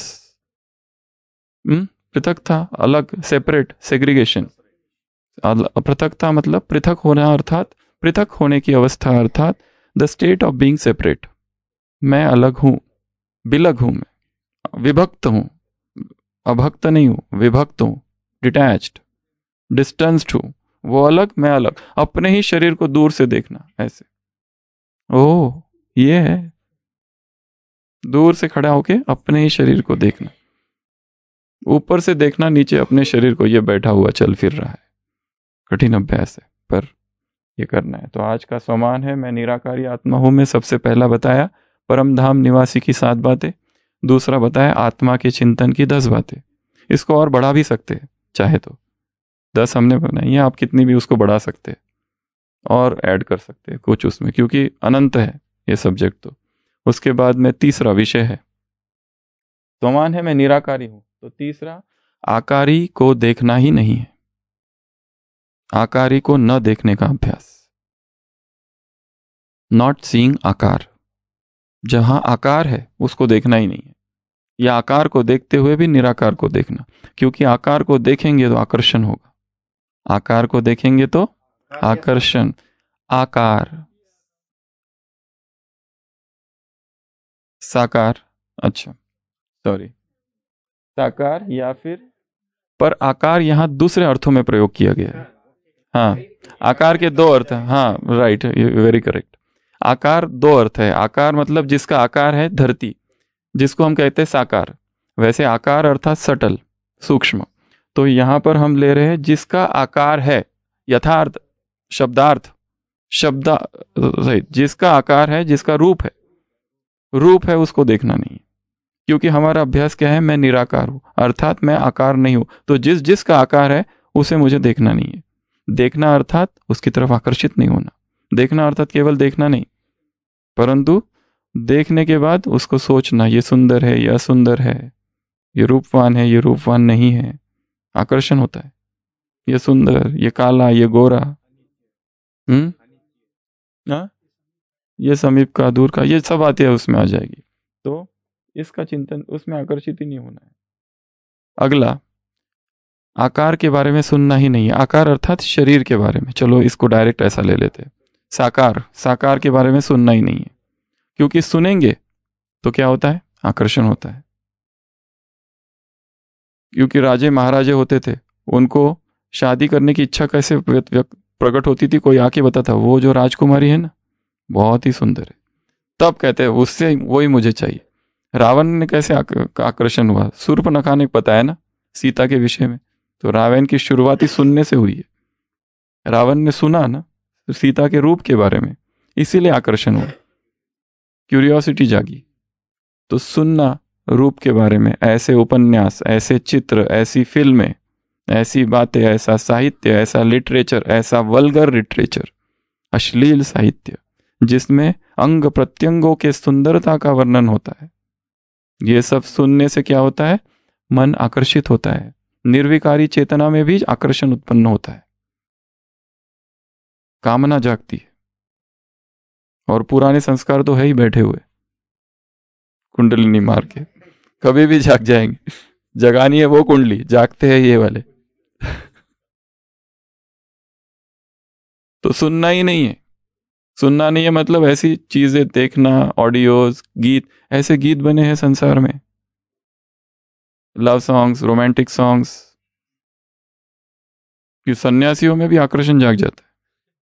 पृथकता, अलग, सेपरेट, सेग्रीगेशन। पृथकता मतलब पृथक होना, अर्थात पृथक होने की अवस्था, अर्थात the state of being separate. मैं अलग हूं, बिलग हूं, मैं विभक्त हूं, अभक्त नहीं हूं, विभक्त हूं, डिटैच्ड, डिस्टेंस्ड हूं, वो अलग, मैं अलग। अपने ही शरीर को दूर से देखना ऐसे, ओह ये है, दूर से खड़ा होके अपने ही शरीर को देखना, ऊपर से देखना नीचे अपने शरीर को, ये बैठा हुआ चल फिर रहा है। कठिन अभ्यास है पर ये करना है। तो आज का सम्मान है, मैं निराकारी आत्मा हूं। मैं सबसे पहला बताया परम धाम निवासी की सात बातें, दूसरा बताया आत्मा के चिंतन की दस बातें। इसको और बढ़ा भी सकते हैं चाहे तो, दस हमने बनाई है, आप कितनी भी उसको बढ़ा सकते हैं। और ऐड कर सकते हैं कुछ उसमें, क्योंकि अनंत है ये सब्जेक्ट। तो उसके बाद में तीसरा विषय है त्वमान है, मैं निराकारी हूं। तो तीसरा, आकारी को देखना ही नहीं है, आकारी को न देखने का अभ्यास, नॉट सीइंग आकार। जहां आकार है उसको देखना ही नहीं है, या आकार को देखते हुए भी निराकार को देखना, क्योंकि आकार को देखेंगे तो आकर्षण होगा, आकार को देखेंगे तो आकर्षण। आकार, साकार, अच्छा सॉरी, साकार या फिर, पर आकार यहां दूसरे अर्थों में प्रयोग किया गया है। हाँ, आकार के दो अर्थ हैं। हाँ राइट, वेरी करेक्ट। आकार दो अर्थ है। आकार मतलब जिसका आकार है धरती, जिसको हम कहते हैं साकार। वैसे आकार अर्थात सटल, सूक्ष्म। तो यहां पर हम ले रहे हैं जिसका आकार है, यथार्थ, शब्दार्थ, शब्द सही, जिसका आकार है, जिसका रूप है, रूप है, उसको देखना नहीं है। क्योंकि हमारा अभ्यास क्या है, मैं निराकार हूं, अर्थात मैं आकार नहीं हूं। तो जिस जिसका आकार है उसे मुझे देखना नहीं है। देखना अर्थात उसकी तरफ आकर्षित नहीं होना। देखना अर्थात केवल देखना नहीं, परंतु देखने के बाद उसको सोचना, ये सुंदर है, यह सुंदर है, ये रूपवान है, ये रूपवान नहीं है, आकर्षण होता है। ये सुंदर, ये काला, ये गोरा, हम्म हाँ, ये समीप का, दूर का, ये सब बातें उसमें आ जाएगी। तो इसका चिंतन, उसमें आकर्षित ही नहीं होना है। अगला, आकार के बारे में सुनना ही नहीं है। आकार अर्थात शरीर के बारे में, चलो इसको डायरेक्ट ऐसा ले लेते हैं। साकार, साकार के बारे में सुनना ही नहीं है, क्योंकि सुनेंगे तो क्या होता है, आकर्षण होता है। क्योंकि राजे महाराजे होते थे, उनको शादी करने की इच्छा कैसे प्रकट होती थी, कोई आके बताता, वो जो राजकुमारी है ना बहुत ही सुंदर है, तब कहते हैं उससे वही मुझे चाहिए। रावण ने कैसे आकर्षण हुआ, शूर्पणखा ने बताया ना सीता के विषय में। तो रावण की शुरुआत ही सुनने से हुई है। रावण ने सुना ना सीता के रूप के बारे में, इसीलिए आकर्षण हुआ, क्यूरियोसिटी जागी। तो सुनना रूप के बारे में, ऐसे उपन्यास, ऐसे चित्र, ऐसी फिल्में, ऐसी बातें, ऐसा साहित्य, ऐसा लिटरेचर, ऐसा वल्गर लिटरेचर, अश्लील साहित्य, जिसमें अंग प्रत्यंगों के सुंदरता का वर्णन होता है। ये सब सुनने से क्या होता है, मन आकर्षित होता है। निर्विकारी चेतना में भी आकर्षण उत्पन्न होता है, कामना जागती है। और पुराने संस्कार तो है ही बैठे हुए, कुंडलिनी मार के कभी भी जाग जाएंगे। जगानी है वो कुंडली, जागते हैं ये वाले। तो सुनना ही नहीं है। सुनना नहीं है मतलब ऐसी चीजें देखना, ऑडियोज, गीत, ऐसे गीत बने हैं संसार में, लव सॉन्ग्स, रोमांटिक सॉन्ग्स, कि सन्यासियों में भी आकर्षण जाग जाता है।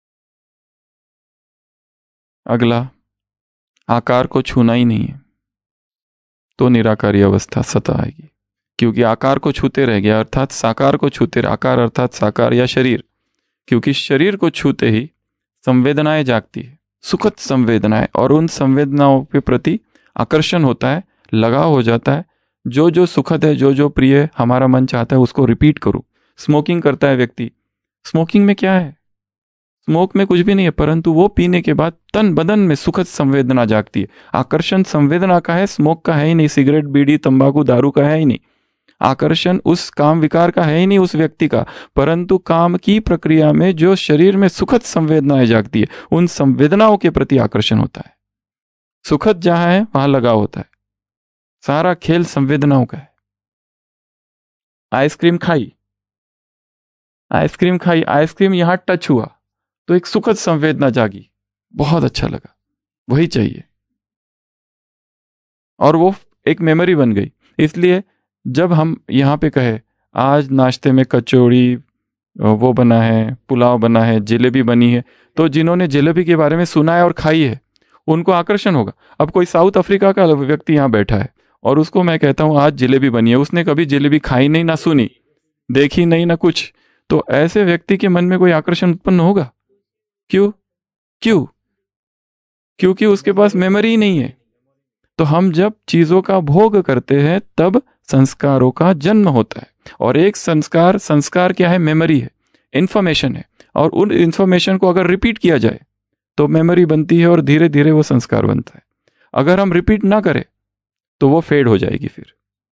अगला, आकार को छूना ही नहीं है, तो निराकारी अवस्था सता आएगी। क्योंकि आकार को छूते रह गया, अर्थात साकार को छूते, आकार अर्थात साकार या शरीर, क्योंकि शरीर को छूते ही संवेदनाएं जागती है, सुखद संवेदनाएं, और उन संवेदनाओं के प्रति आकर्षण होता है, लगाव हो जाता है। जो जो सुखद है, जो जो प्रिय है, हमारा मन चाहता है उसको रिपीट करूं। स्मोकिंग करता है व्यक्ति, स्मोकिंग में क्या है, स्मोक में कुछ भी नहीं है, परंतु वो पीने के बाद तन बदन में सुखद संवेदना जागती है। आकर्षण संवेदना का है, स्मोक का है ही नहीं, सिगरेट, बीड़ी, तंबाकू, दारू का है ही नहीं। आकर्षण उस काम विकार का है ही नहीं उस व्यक्ति का, परंतु काम की प्रक्रिया में जो शरीर में सुखद संवेदनाएं जागती है, उन संवेदनाओं के प्रति आकर्षण होता है। सुखद जहां है वहां लगाव होता है। सारा खेल संवेदनाओं का है। आइसक्रीम खाई, आइसक्रीम खाई, आइसक्रीम यहां टच हुआ तो एक सुखद संवेदना जागी, बहुत अच्छा लगा, वही चाहिए, और वो एक मेमोरी बन गई। इसलिए जब हम यहाँ पे कहे आज नाश्ते में कचौड़ी वो बना है, पुलाव बना है, जलेबी बनी है, तो जिन्होंने जलेबी के बारे में सुना है और खाई है उनको आकर्षण होगा। अब कोई साउथ अफ्रीका का व्यक्ति यहाँ बैठा है और उसको मैं कहता हूँ आज जलेबी बनी है, उसने कभी जलेबी खाई नहीं, ना सुनी, देखी नहीं, ना कुछ, तो ऐसे व्यक्ति के मन में कोई आकर्षण उत्पन्न होगा? क्यों? क्यों? क्योंकि उसके पास मेमोरी ही नहीं है। तो हम जब चीजों का भोग करते हैं तब संस्कारों का जन्म होता है। और एक संस्कार, संस्कार क्या है? मेमोरी है, इंफॉर्मेशन है। और उन इंफॉर्मेशन को अगर रिपीट किया जाए तो मेमोरी बनती है और धीरे धीरे वो संस्कार बनता है। अगर हम रिपीट ना करें तो वो फेड हो जाएगी फिर।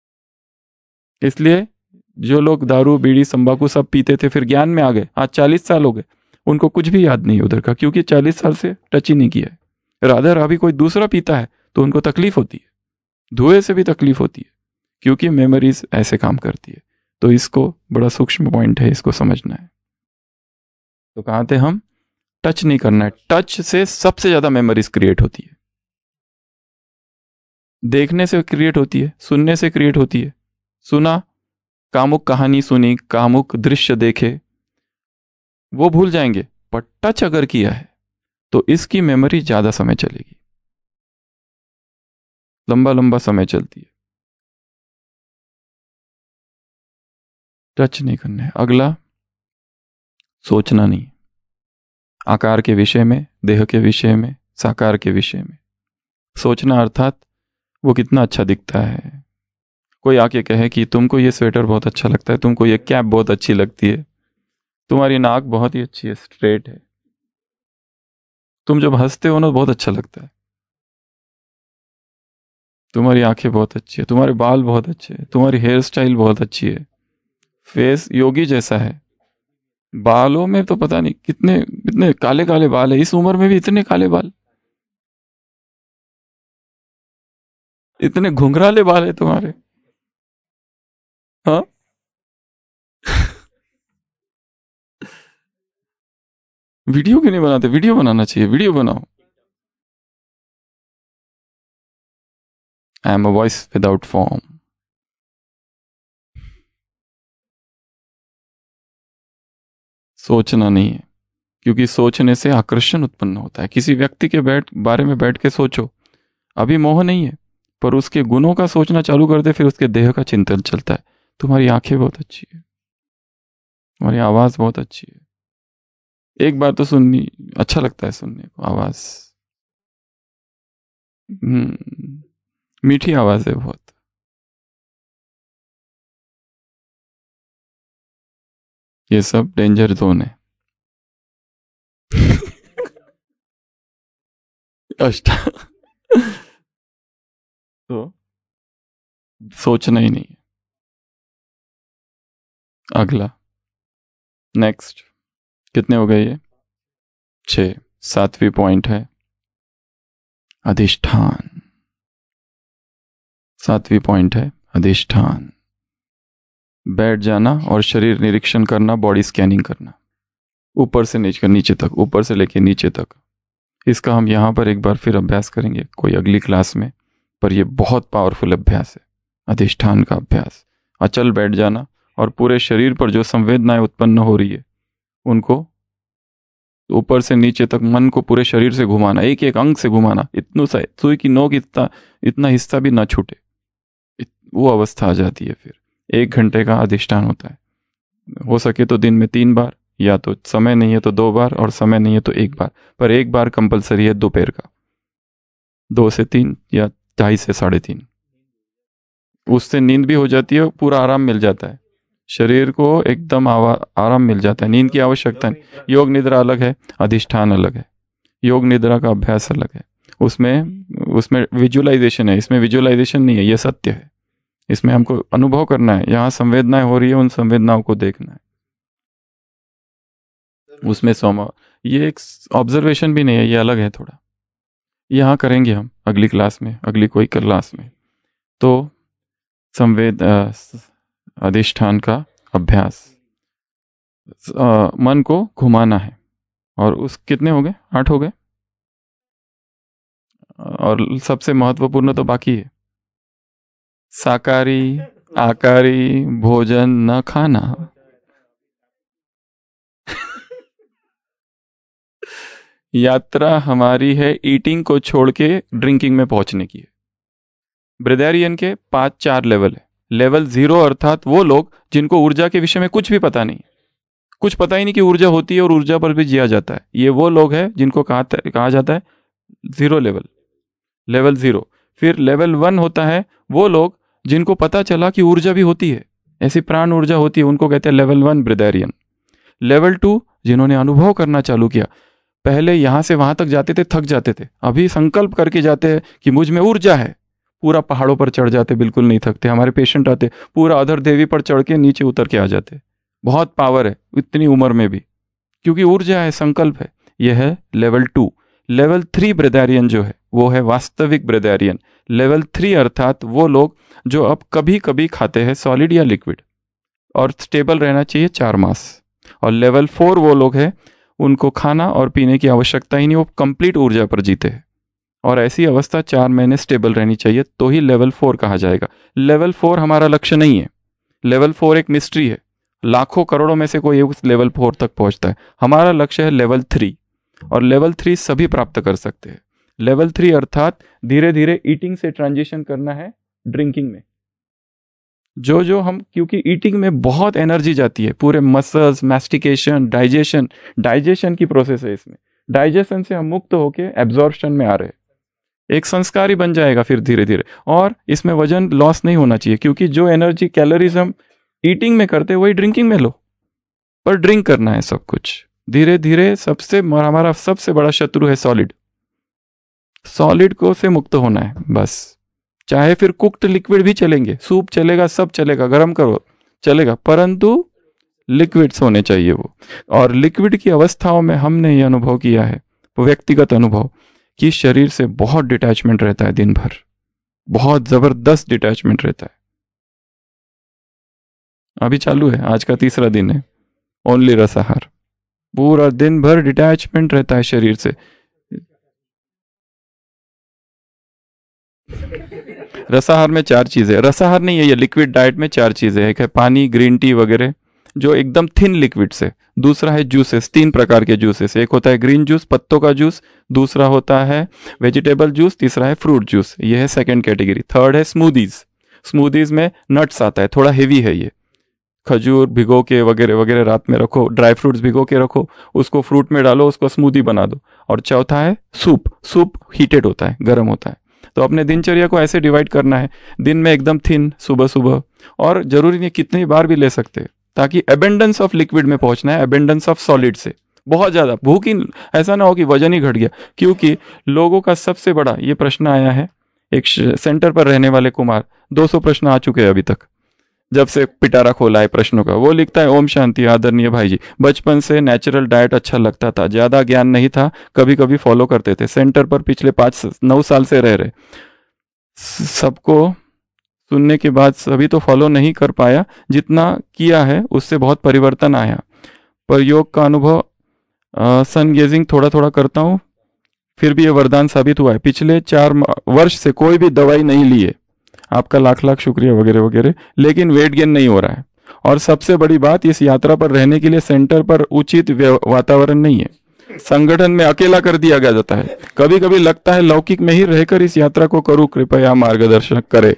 इसलिए जो लोग दारू बीड़ी तंबाकू सब पीते थे फिर ज्ञान में आ गए, आज चालीस साल हो गए, उनको कुछ भी याद नहीं उधर का, क्योंकि चालीस साल से टच ही नहीं किया है। राधर अभी कोई दूसरा पीता है तो उनको तकलीफ होती है, धुएं से भी तकलीफ होती है, क्योंकि मेमोरीज ऐसे काम करती है। तो इसको बड़ा सूक्ष्म पॉइंट है, इसको समझना है। तो कहाँ थे हम? टच नहीं करना है। टच से सबसे ज्यादा मेमोरीज क्रिएट होती है, देखने से क्रिएट होती है, सुनने से क्रिएट होती है। सुना, कामुक कहानी सुनी, कामुक दृश्य देखे, वो भूल जाएंगे, पर टच अगर किया है तो इसकी मेमोरी ज्यादा समय चलेगी, लंबा लंबा समय चलती है। टच नहीं करना है। अगला, सोचना नहीं। आकार के विषय में, देह के विषय में, साकार के विषय में सोचना, अर्थात वो कितना अच्छा दिखता है। कोई आके कहे कि तुमको ये स्वेटर बहुत अच्छा लगता है, तुमको ये कैप बहुत अच्छी लगती है, तुम्हारी नाक बहुत ही अच्छी है, स्ट्रेट है, तुम जब हंसते हो ना बहुत अच्छा लगता है, तुम्हारी आंखें बहुत अच्छी है, तुम्हारे बाल बहुत अच्छे हैं, तुम्हारी हेयर स्टाइल बहुत अच्छी है, फेस योगी जैसा है। बालों में तो पता नहीं कितने कितने काले काले बाल है, इस उम्र में भी इतने काले बाल, इतने घुंघराले बाल है तुम्हारे। हाँ वीडियो क्यों नहीं बनाते? वीडियो बनाना चाहिए, वीडियो बनाओ। I am a voice without form. सोचना नहीं है, क्योंकि सोचने से आकर्षण उत्पन्न होता है। किसी व्यक्ति के बैठ बारे में बैठ के सोचो, अभी मोह नहीं है, पर उसके गुणों का सोचना चालू कर दे, फिर उसके देह का चिंतन चलता है। तुम्हारी आंखें बहुत अच्छी है, तुम्हारी आवाज बहुत अच्छी है, एक बार तो सुननी अच्छा लगता है, सुनने को आवाज, हम्म मीठी आवाज है बहुत। ये सब डेंजर जोन है। अष्टा तो सोचना ही नहीं है। अगला, नेक्स्ट, कितने हो गए ये? छह। सातवीं पॉइंट है अधिष्ठान। सातवीं पॉइंट है अधिष्ठान। बैठ जाना और शरीर निरीक्षण करना, बॉडी स्कैनिंग करना, ऊपर से नीचे नीचे तक, ऊपर से लेके नीचे तक। इसका हम यहाँ पर एक बार फिर अभ्यास करेंगे कोई अगली क्लास में, पर यह बहुत पावरफुल अभ्यास है, अधिष्ठान का अभ्यास। अचल बैठ जाना और पूरे शरीर पर जो संवेदनाएं उत्पन्न हो रही है उनको ऊपर से नीचे तक, मन को पूरे शरीर से घुमाना, एक एक अंग से घुमाना, इतनु सा सुई की नोक इतना इतना हिस्सा भी ना छूटे, वो अवस्था आ जाती है। फिर एक घंटे का अधिष्ठान होता है। हो सके तो दिन में तीन बार, या तो समय नहीं है तो दो बार, और समय नहीं है तो एक बार, पर एक बार कंपलसरी है दोपहर का, दो से तीन या ढाई से साढ़े तीन। उससे नींद भी हो जाती है, पूरा आराम मिल जाता है, शरीर को एकदम आराम मिल जाता है, नींद की आवश्यकता नहीं। योग निद्रा अलग है, अधिष्ठान अलग है। योग निद्रा का अभ्यास अलग है, उसमें उसमें विजुअलाइजेशन है, इसमें विजुअलाइजेशन नहीं है, ये सत्य है। इसमें हमको अनुभव करना है, यहाँ संवेदनाएं हो रही है, उन संवेदनाओं को देखना है। उसमें सोमा, ये एक ऑब्जर्वेशन भी नहीं है, ये अलग है थोड़ा। यहाँ करेंगे हम अगली क्लास में, अगली कोई क्लास में। तो संवेद अधिष्ठान का अभ्यास, आ, मन को घुमाना है। और उस कितने हो गए? आठ हो गए। और सबसे महत्वपूर्ण तो बाकी है, साकारी आकारी भोजन न खाना। यात्रा हमारी है ईटिंग को छोड़ के ड्रिंकिंग में पहुंचने की है। ब्रेदारियन के पांच चार लेवल है। लेवल जीरो अर्थात वो लोग जिनको ऊर्जा के विषय में कुछ भी पता नहीं, कुछ पता ही नहीं कि ऊर्जा होती है और ऊर्जा पर भी जिया जाता है। ये वो लोग हैं जिनको कहा कहा जाता है जीरो लेवल, लेवल जीरो। फिर लेवल वन होता है वो लोग जिनको पता चला कि ऊर्जा भी होती है, ऐसी प्राण ऊर्जा होती है, उनको कहते हैं level one breatharian. Level two जिन्होंने अनुभव करना चालू किया। पहले यहां से वहां तक जाते थे, थक जाते थे, अभी संकल्प करके जाते हैं कि मुझ में ऊर्जा है, पूरा पहाड़ों पर चढ़ जाते, बिल्कुल नहीं थकते। हमारे पेशेंट आते पूरा अधर देवी पर चढ़ के नीचे उतर के आ जाते। बहुत पावर है इतनी उम्र में भी, क्योंकि ऊर्जा है, संकल्प है। यह है level two. Level three breatharian जो है वो है वास्तविक ब्रेदारियन। लेवल थ्री अर्थात वो लोग जो अब कभी कभी खाते हैं सॉलिड या लिक्विड, और स्टेबल रहना चाहिए चार मास। और लेवल फोर वो लोग हैं उनको खाना और पीने की आवश्यकता ही नहीं, वो कंप्लीट ऊर्जा पर जीते हैं। और ऐसी अवस्था चार महीने स्टेबल रहनी चाहिए, तो ही लेवल फोर कहा जाएगा। लेवल फोर हमारा लक्ष्य नहीं है। लेवल फोर एक मिस्ट्री है, लाखों करोड़ों में से कोई उस लेवल फोर तक पहुंचता है। हमारा लक्ष्य है लेवल थ्री, और लेवल थ्री सभी प्राप्त कर सकते हैं। लेवल थ्री अर्थात धीरे धीरे ईटिंग से ट्रांजिशन करना है ड्रिंकिंग में। जो जो हम, क्योंकि ईटिंग में बहुत एनर्जी जाती है, पूरे मसल्स, मैस्टिकेशन, डाइजेशन डाइजेशन की प्रोसेस है इसमें। डाइजेशन से हम मुक्त होके एब्जॉर्प्शन में आ रहे हैं, एक संस्कार ही बन जाएगा फिर धीरे धीरे। और इसमें वजन लॉस नहीं होना चाहिए, क्योंकि जो एनर्जी कैलोरीज हम ईटिंग में करते वही ड्रिंकिंग में लो, पर ड्रिंक करना है सब कुछ धीरे धीरे। सबसे हमारा सबसे बड़ा शत्रु है सॉलिड। सॉलिड को से मुक्त होना है बस। चाहे फिर कुक्ड लिक्विड भी चलेंगे, सूप चलेगा, सब चलेगा, गर्म करो चलेगा, परंतु लिक्विड्स होने चाहिए वो। और लिक्विड की अवस्थाओं में हमने ये अनुभव किया है, व्यक्तिगत अनुभव, कि शरीर से बहुत डिटैचमेंट रहता है दिन भर, बहुत जबरदस्त डिटैचमेंट रहता है। अभी चालू है, आज का तीसरा दिन है ओनली रसाहार। पूरा दिन भर डिटैचमेंट रहता है शरीर से। रसाहार में चार चीजें, रसाहार नहीं है ये, लिक्विड डाइट में चार चीजें, एक है पानी, ग्रीन टी वगैरह जो एकदम थिन लिक्विड से। दूसरा है जूसेस, तीन प्रकार के जूसेस, एक होता है ग्रीन जूस, पत्तों का जूस, दूसरा होता है वेजिटेबल जूस, तीसरा है फ्रूट जूस, ये है सेकंड कैटेगरी। थर्ड है स्मूदीज। स्मूदीज में नट्स आता है, थोड़ा हेवी है ये, खजूर भिगो के वगैरह वगैरह रात में रखो, ड्राई फ्रूट्स भिगो के रखो, उसको फ्रूट में डालो, उसको स्मूदी बना दो। और चौथा है सूप। सूप हीटेड होता है, गर्म होता है। तो अपने दिनचर्या को ऐसे डिवाइड करना है, दिन में एकदम थिन सुबह सुबह, और जरूरी नहीं कितनी बार भी ले सकते, ताकि एबेंडेंस ऑफ लिक्विड में पहुंचना है, एबेंडेंस ऑफ सॉलिड से। बहुत ज्यादा भूख ही ऐसा ना हो कि वजन ही घट गया। क्योंकि लोगों का सबसे बड़ा ये प्रश्न आया है, एक सेंटर पर रहने वाले कुमार, दो सौ प्रश्न आ चुके हैं अभी तक, जब से पिटारा खोला है प्रश्नों का। वो लिखता है, ओम शांति आदरणीय भाई जी, बचपन से नेचुरल डाइट अच्छा लगता था, ज्यादा ज्ञान नहीं था, कभी कभी फॉलो करते थे, सेंटर पर पिछले पाँच नौ साल से रह रहे, सबको सुनने के बाद सभी तो फॉलो नहीं कर पाया, जितना किया है उससे बहुत परिवर्तन आया। पर योग का अनुभव, सन गेजिंग थोड़ा थोड़ा करता हूँ, फिर भी ये वरदान साबित हुआ है। पिछले चार वर्ष से कोई भी दवाई नहीं ली है, आपका लाख लाख शुक्रिया वगैरह वगैरह, लेकिन वेट गेन नहीं हो रहा है। और सबसे बड़ी बात, इस यात्रा पर रहने के लिए सेंटर पर उचित वातावरण नहीं है, संगठन में अकेला कर दिया गया जाता है। कभी कभी लगता है लौकिक में ही रहकर इस यात्रा को करूं, कृपया मार्गदर्शन करे।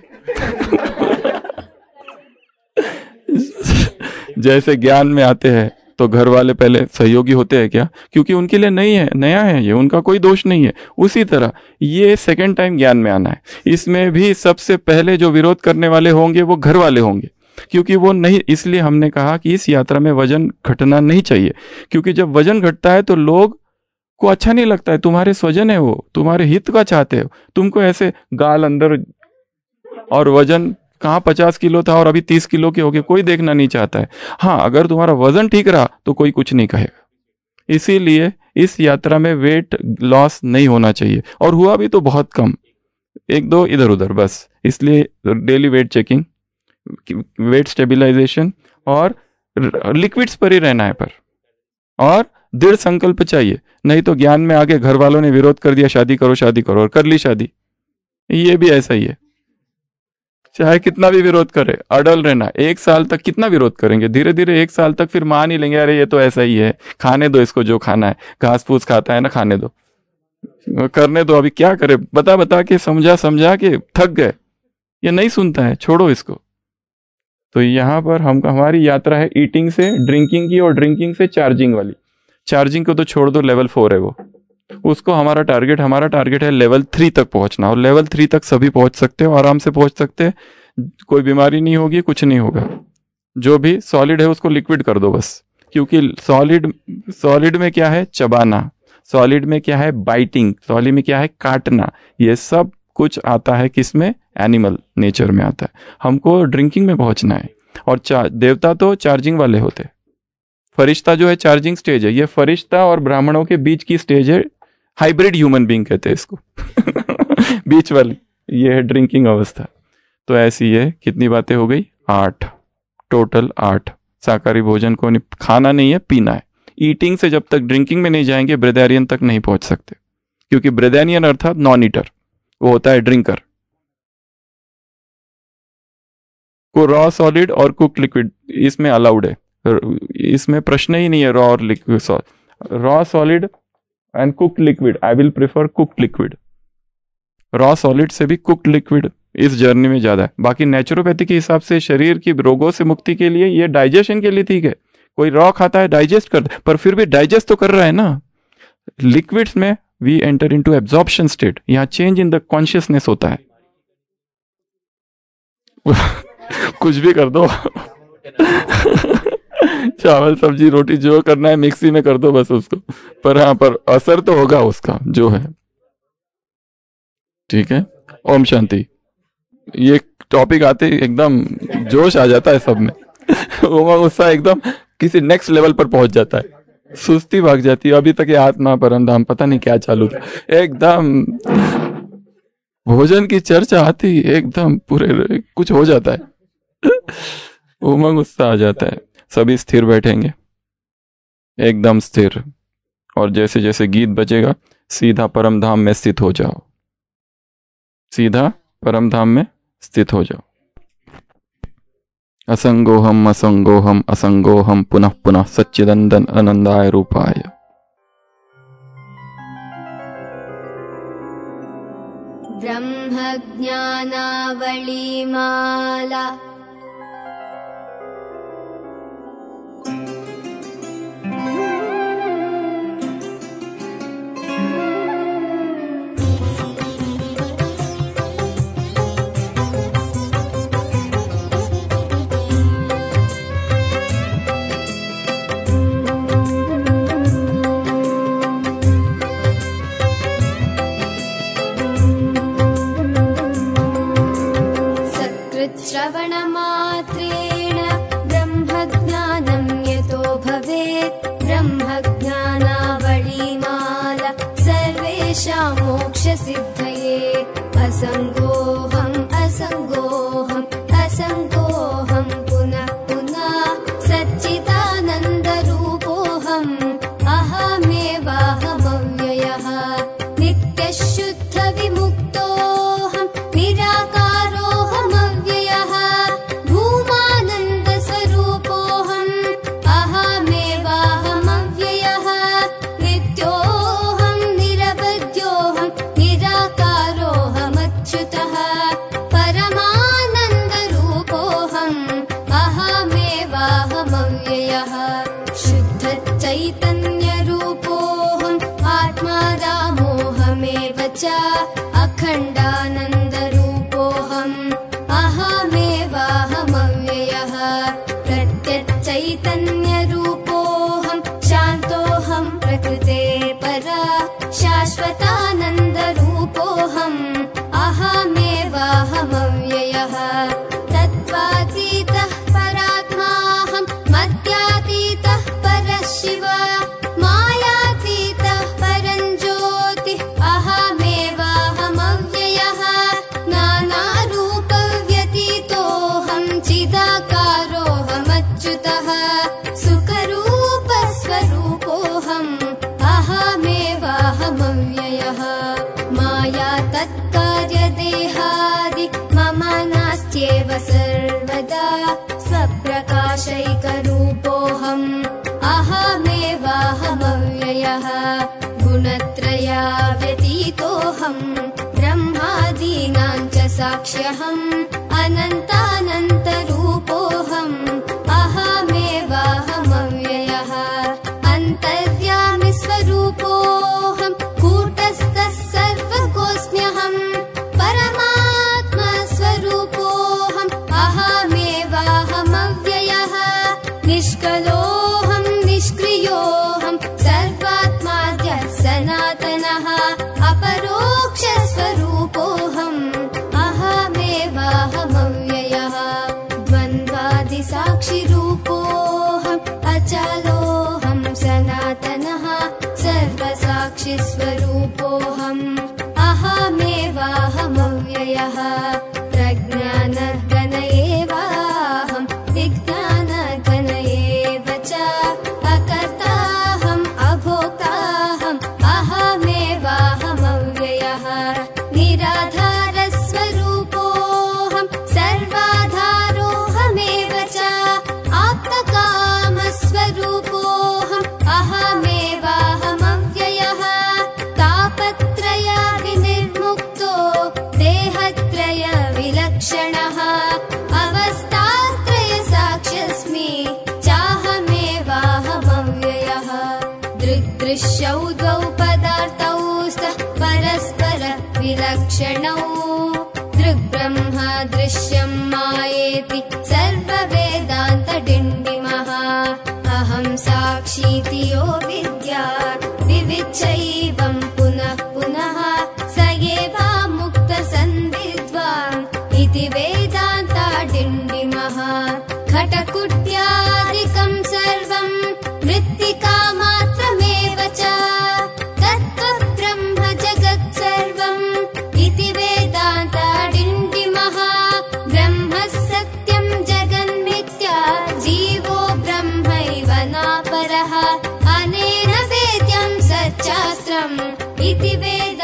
जैसे ज्ञान में आते हैं तो घर वाले पहले सहयोगी होते हैं क्या, क्योंकि उनके लिए नहीं है, नया है ये, उनका कोई दोष नहीं है। उसी तरह ये सेकंड टाइम ज्ञान में आना है, इसमें भी सबसे पहले जो विरोध करने वाले होंगे वो घर वाले होंगे, क्योंकि वो नहीं। इसलिए हमने कहा कि इस यात्रा में वजन घटना नहीं चाहिए, क्योंकि जब वजन घटता है तो लोग को अच्छा नहीं लगता है। तुम्हारे स्वजन है वो, तुम्हारे हित का चाहते हो, तुमको ऐसे गाल अंदर, और वजन कहाँ पचास किलो था और अभी तीस किलो के हो गए, कोई देखना नहीं चाहता है। हाँ, अगर तुम्हारा वजन ठीक रहा तो कोई कुछ नहीं कहेगा। इसीलिए इस यात्रा में वेट लॉस नहीं होना चाहिए, और हुआ भी तो बहुत कम, एक दो इधर उधर बस। इसलिए daily weight checking, weight stabilization, और लिक्विड्स पर ही रहना है पर, और दृढ़ संकल्प चाहिए। नहीं तो ज्ञान में आगे घर वालों ने विरोध कर दिया, शादी करो शादी करो, और कर ली शादी। ये भी ऐसा ही है, चाहे कितना भी विरोध करे, अडल रहना। एक साल तक कितना विरोध करेंगे, धीरे धीरे एक साल तक फिर मान ही लेंगे, अरे ये तो ऐसा ही है, खाने दो इसको जो खाना है, घास फूस खाता है ना, खाने दो, करने दो, अभी क्या करे, बता बता के समझा समझा के थक गए, ये नहीं सुनता है, छोड़ो इसको। तो यहाँ पर हम हमारी यात्रा है ईटिंग से ड्रिंकिंग की, और ड्रिंकिंग से चार्जिंग वाली। चार्जिंग को तो छोड़ दो, लेवल फोर है वो, उसको हमारा टारगेट हमारा टारगेट है लेवल थ्री तक पहुंचना। और लेवल थ्री तक सभी पहुंच सकते हो, आराम से पहुंच सकते हैं, कोई बीमारी नहीं होगी, कुछ नहीं होगा। जो भी सॉलिड है उसको लिक्विड कर दो बस, क्योंकि सॉलिड सॉलिड में क्या है, चबाना, सॉलिड में क्या है, बाइटिंग, सॉलिड में क्या है, काटना। ये सब कुछ आता है किसमें, एनिमल नेचर में आता है। हमको ड्रिंकिंग में पहुंचना है। और देवता तो चार्जिंग वाले होते, फरिश्ता जो है चार्जिंग स्टेज है। ये फरिश्ता और ब्राह्मणों के बीच की स्टेज है, हाइब्रिड ह्यूमन बीइंग कहते हैं इसको बीच वाली, ये है ड्रिंकिंग अवस्था। तो ऐसी है, कितनी बातें हो गई, आठ, टोटल आठ। शाकाहारी भोजन को नहीं, खाना नहीं है, पीना है। ईटिंग से जब तक ड्रिंकिंग में नहीं जाएंगे ब्रेदारियन तक नहीं पहुंच सकते, क्योंकि ब्रेदारियन अर्थात नॉन ईटर, वो होता है ड्रिंकर। को रॉ सॉलिड और कुक लिक्विड इसमें अलाउड है, इसमें प्रश्न ही नहीं है। रॉ और liquid, raw solid and cook liquid, I will prefer cook liquid. Raw solid से भी कुक लिक्विड इस जर्नी में ज्यादा है। बाकी नेचुरोपैथी के हिसाब से शरीर की रोगों से मुक्ति के लिए, ये डाइजेशन के लिए ठीक है। कोई रॉ खाता है डाइजेस्ट कर, पर फिर भी डाइजेस्ट तो कर रहा है ना। लिक्विड्स में we enter into absorption state, यहां चेंज इन द कॉन्शियसनेस होता है कुछ भी कर दो चावल सब्जी रोटी जो करना है मिक्सी में कर दो बस उसको, पर हाँ पर असर तो होगा उसका जो है। ठीक है, ओम शांति। ये टॉपिक आते ही एकदम जोश आ जाता है सब में उमंग उत्साह एकदम किसी नेक्स्ट लेवल पर पहुंच जाता है, सुस्ती भाग जाती है। अभी तक ये आत्मा परम धाम पता नहीं क्या चालू था, एकदम भोजन की चर्चा आती एकदम पूरे कुछ हो जाता है उमंग उत्साह आ जाता है। सभी स्थिर बैठेंगे, एकदम स्थिर, और जैसे जैसे गीत बजेगा सीधा परम धाम में स्थित हो जाओ, सीधा परम धाम में स्थित हो जाओ। असंगोहम असंगोहम असंगोहम पुनः पुनः सच्चिदंदन आनंदाय रूपाय। ब्रह्म ज्ञानावली माला श्रवणमात्रेण ब्रह्मज्ञानं यतो भवेत्। ब्रह्मज्ञानावलीमाला सर्वेषां मोक्षसिद्धये। असङ्गोऽहम् असङ्गोऽहम् असङ्गोऽहम् पुनः पुनः सच्चिदानन्दरूपोऽहम् अहमेवाहमव्ययः। नित्यशुद्धविमुक्तोऽहम् निराकारोऽहमव्ययः। धूमानन्दस्वरूपोऽहम् अहमेवाहमव्ययः। नित्योऽहम् निरवध्योऽहम् निराकारोऽहमच्युतः। परमानन्दरूपोऽहम् अहमेवाहमव्ययः। शुद्धचैतन्यरूपोऽहम् आत्मा रामोऽहमेव च। अखण्डानन्दरूपोऽहम् अहमेवाहमव्ययः। प्रत्यच्चैतन्यरूपोऽहम् शान्तोऽहम् प्रकृते परा। शाश्वतानन्दरूपोऽहम् अहमेवाहमव्ययः। तत्त्वातीतः परात्माहम् मद्यातीतः परः शिव। मायातीतः परं ज्योतिः अहमेवाहमव्ययः। नानारूपव्यतीतोऽहम् चिदाकारोऽहमच्युतः। सुखरूपस्वरूपोऽहम् अहमेवाहमव्ययः। माया तत्कार्यदेहादि मम नास्त्येव सर्वदा। स्वप्रकाशैकरूपोऽहम् अहमेवाहमव्ययः। गुणत्रयाव्यतीतोऽहम् ब्रह्मादीनां च साक्ष्यहम्। अनन्तानन्तरूपोऽहम् अहमेवाहमव्ययः। अन्तर्यामि स्वरूपोऽहम् कूटस्थः सर्वगोऽस्म्यहम्। परमात्मस्वरूपोऽहम् अहमेवाहमव्ययः। निष्कलोऽहम् साक्षिरूपोऽहम् अचलोऽहं सनातनः सर्वसाक्षि स्वरूपोऽहम् अहमेवाहमव्ययः प्रज्ञानघन एवाहं विज्ञानघन एव च अकर्ताहम् अभोक्ताहम् अहमेवाहमव्ययः निराधारस्वरूपोऽहम् सर्वाधारोऽहमेव च आत्मकामस्वरूपोऽहम् अहमेवाहमव्ययः तापत्रय विनिर्मुक्तो देहत्रय विलक्षणः अवस्थात्रय साक्ष्यस्मि चाहमेवाहमव्ययः दृग्दृश्यौ द्वौ पदार्थौ स्तः परस्पर विलक्षणौ दृग्ब्रह्म दृश्यं मायेति सर्ववेदान्तडिण्डिमः अहं साक्षीति यो विद्यात् विविच्चैवं पुनः पुनः स एवामुक्तसन्विद्वान् इति वेदान्ताडिण्डिमः घटकुट्यादिकं सर्वं मृत्तिकामात्रमेव च तत्त्वब्रह्म जगत् सर्वम् इति वेदान्ताडिण्डिमः ब्रह्म सत्यं जगन्मिथ्या जीवो ब्रह्मैव नापरः अनेन वेद्यं सच्चास्त्रम् इति वेद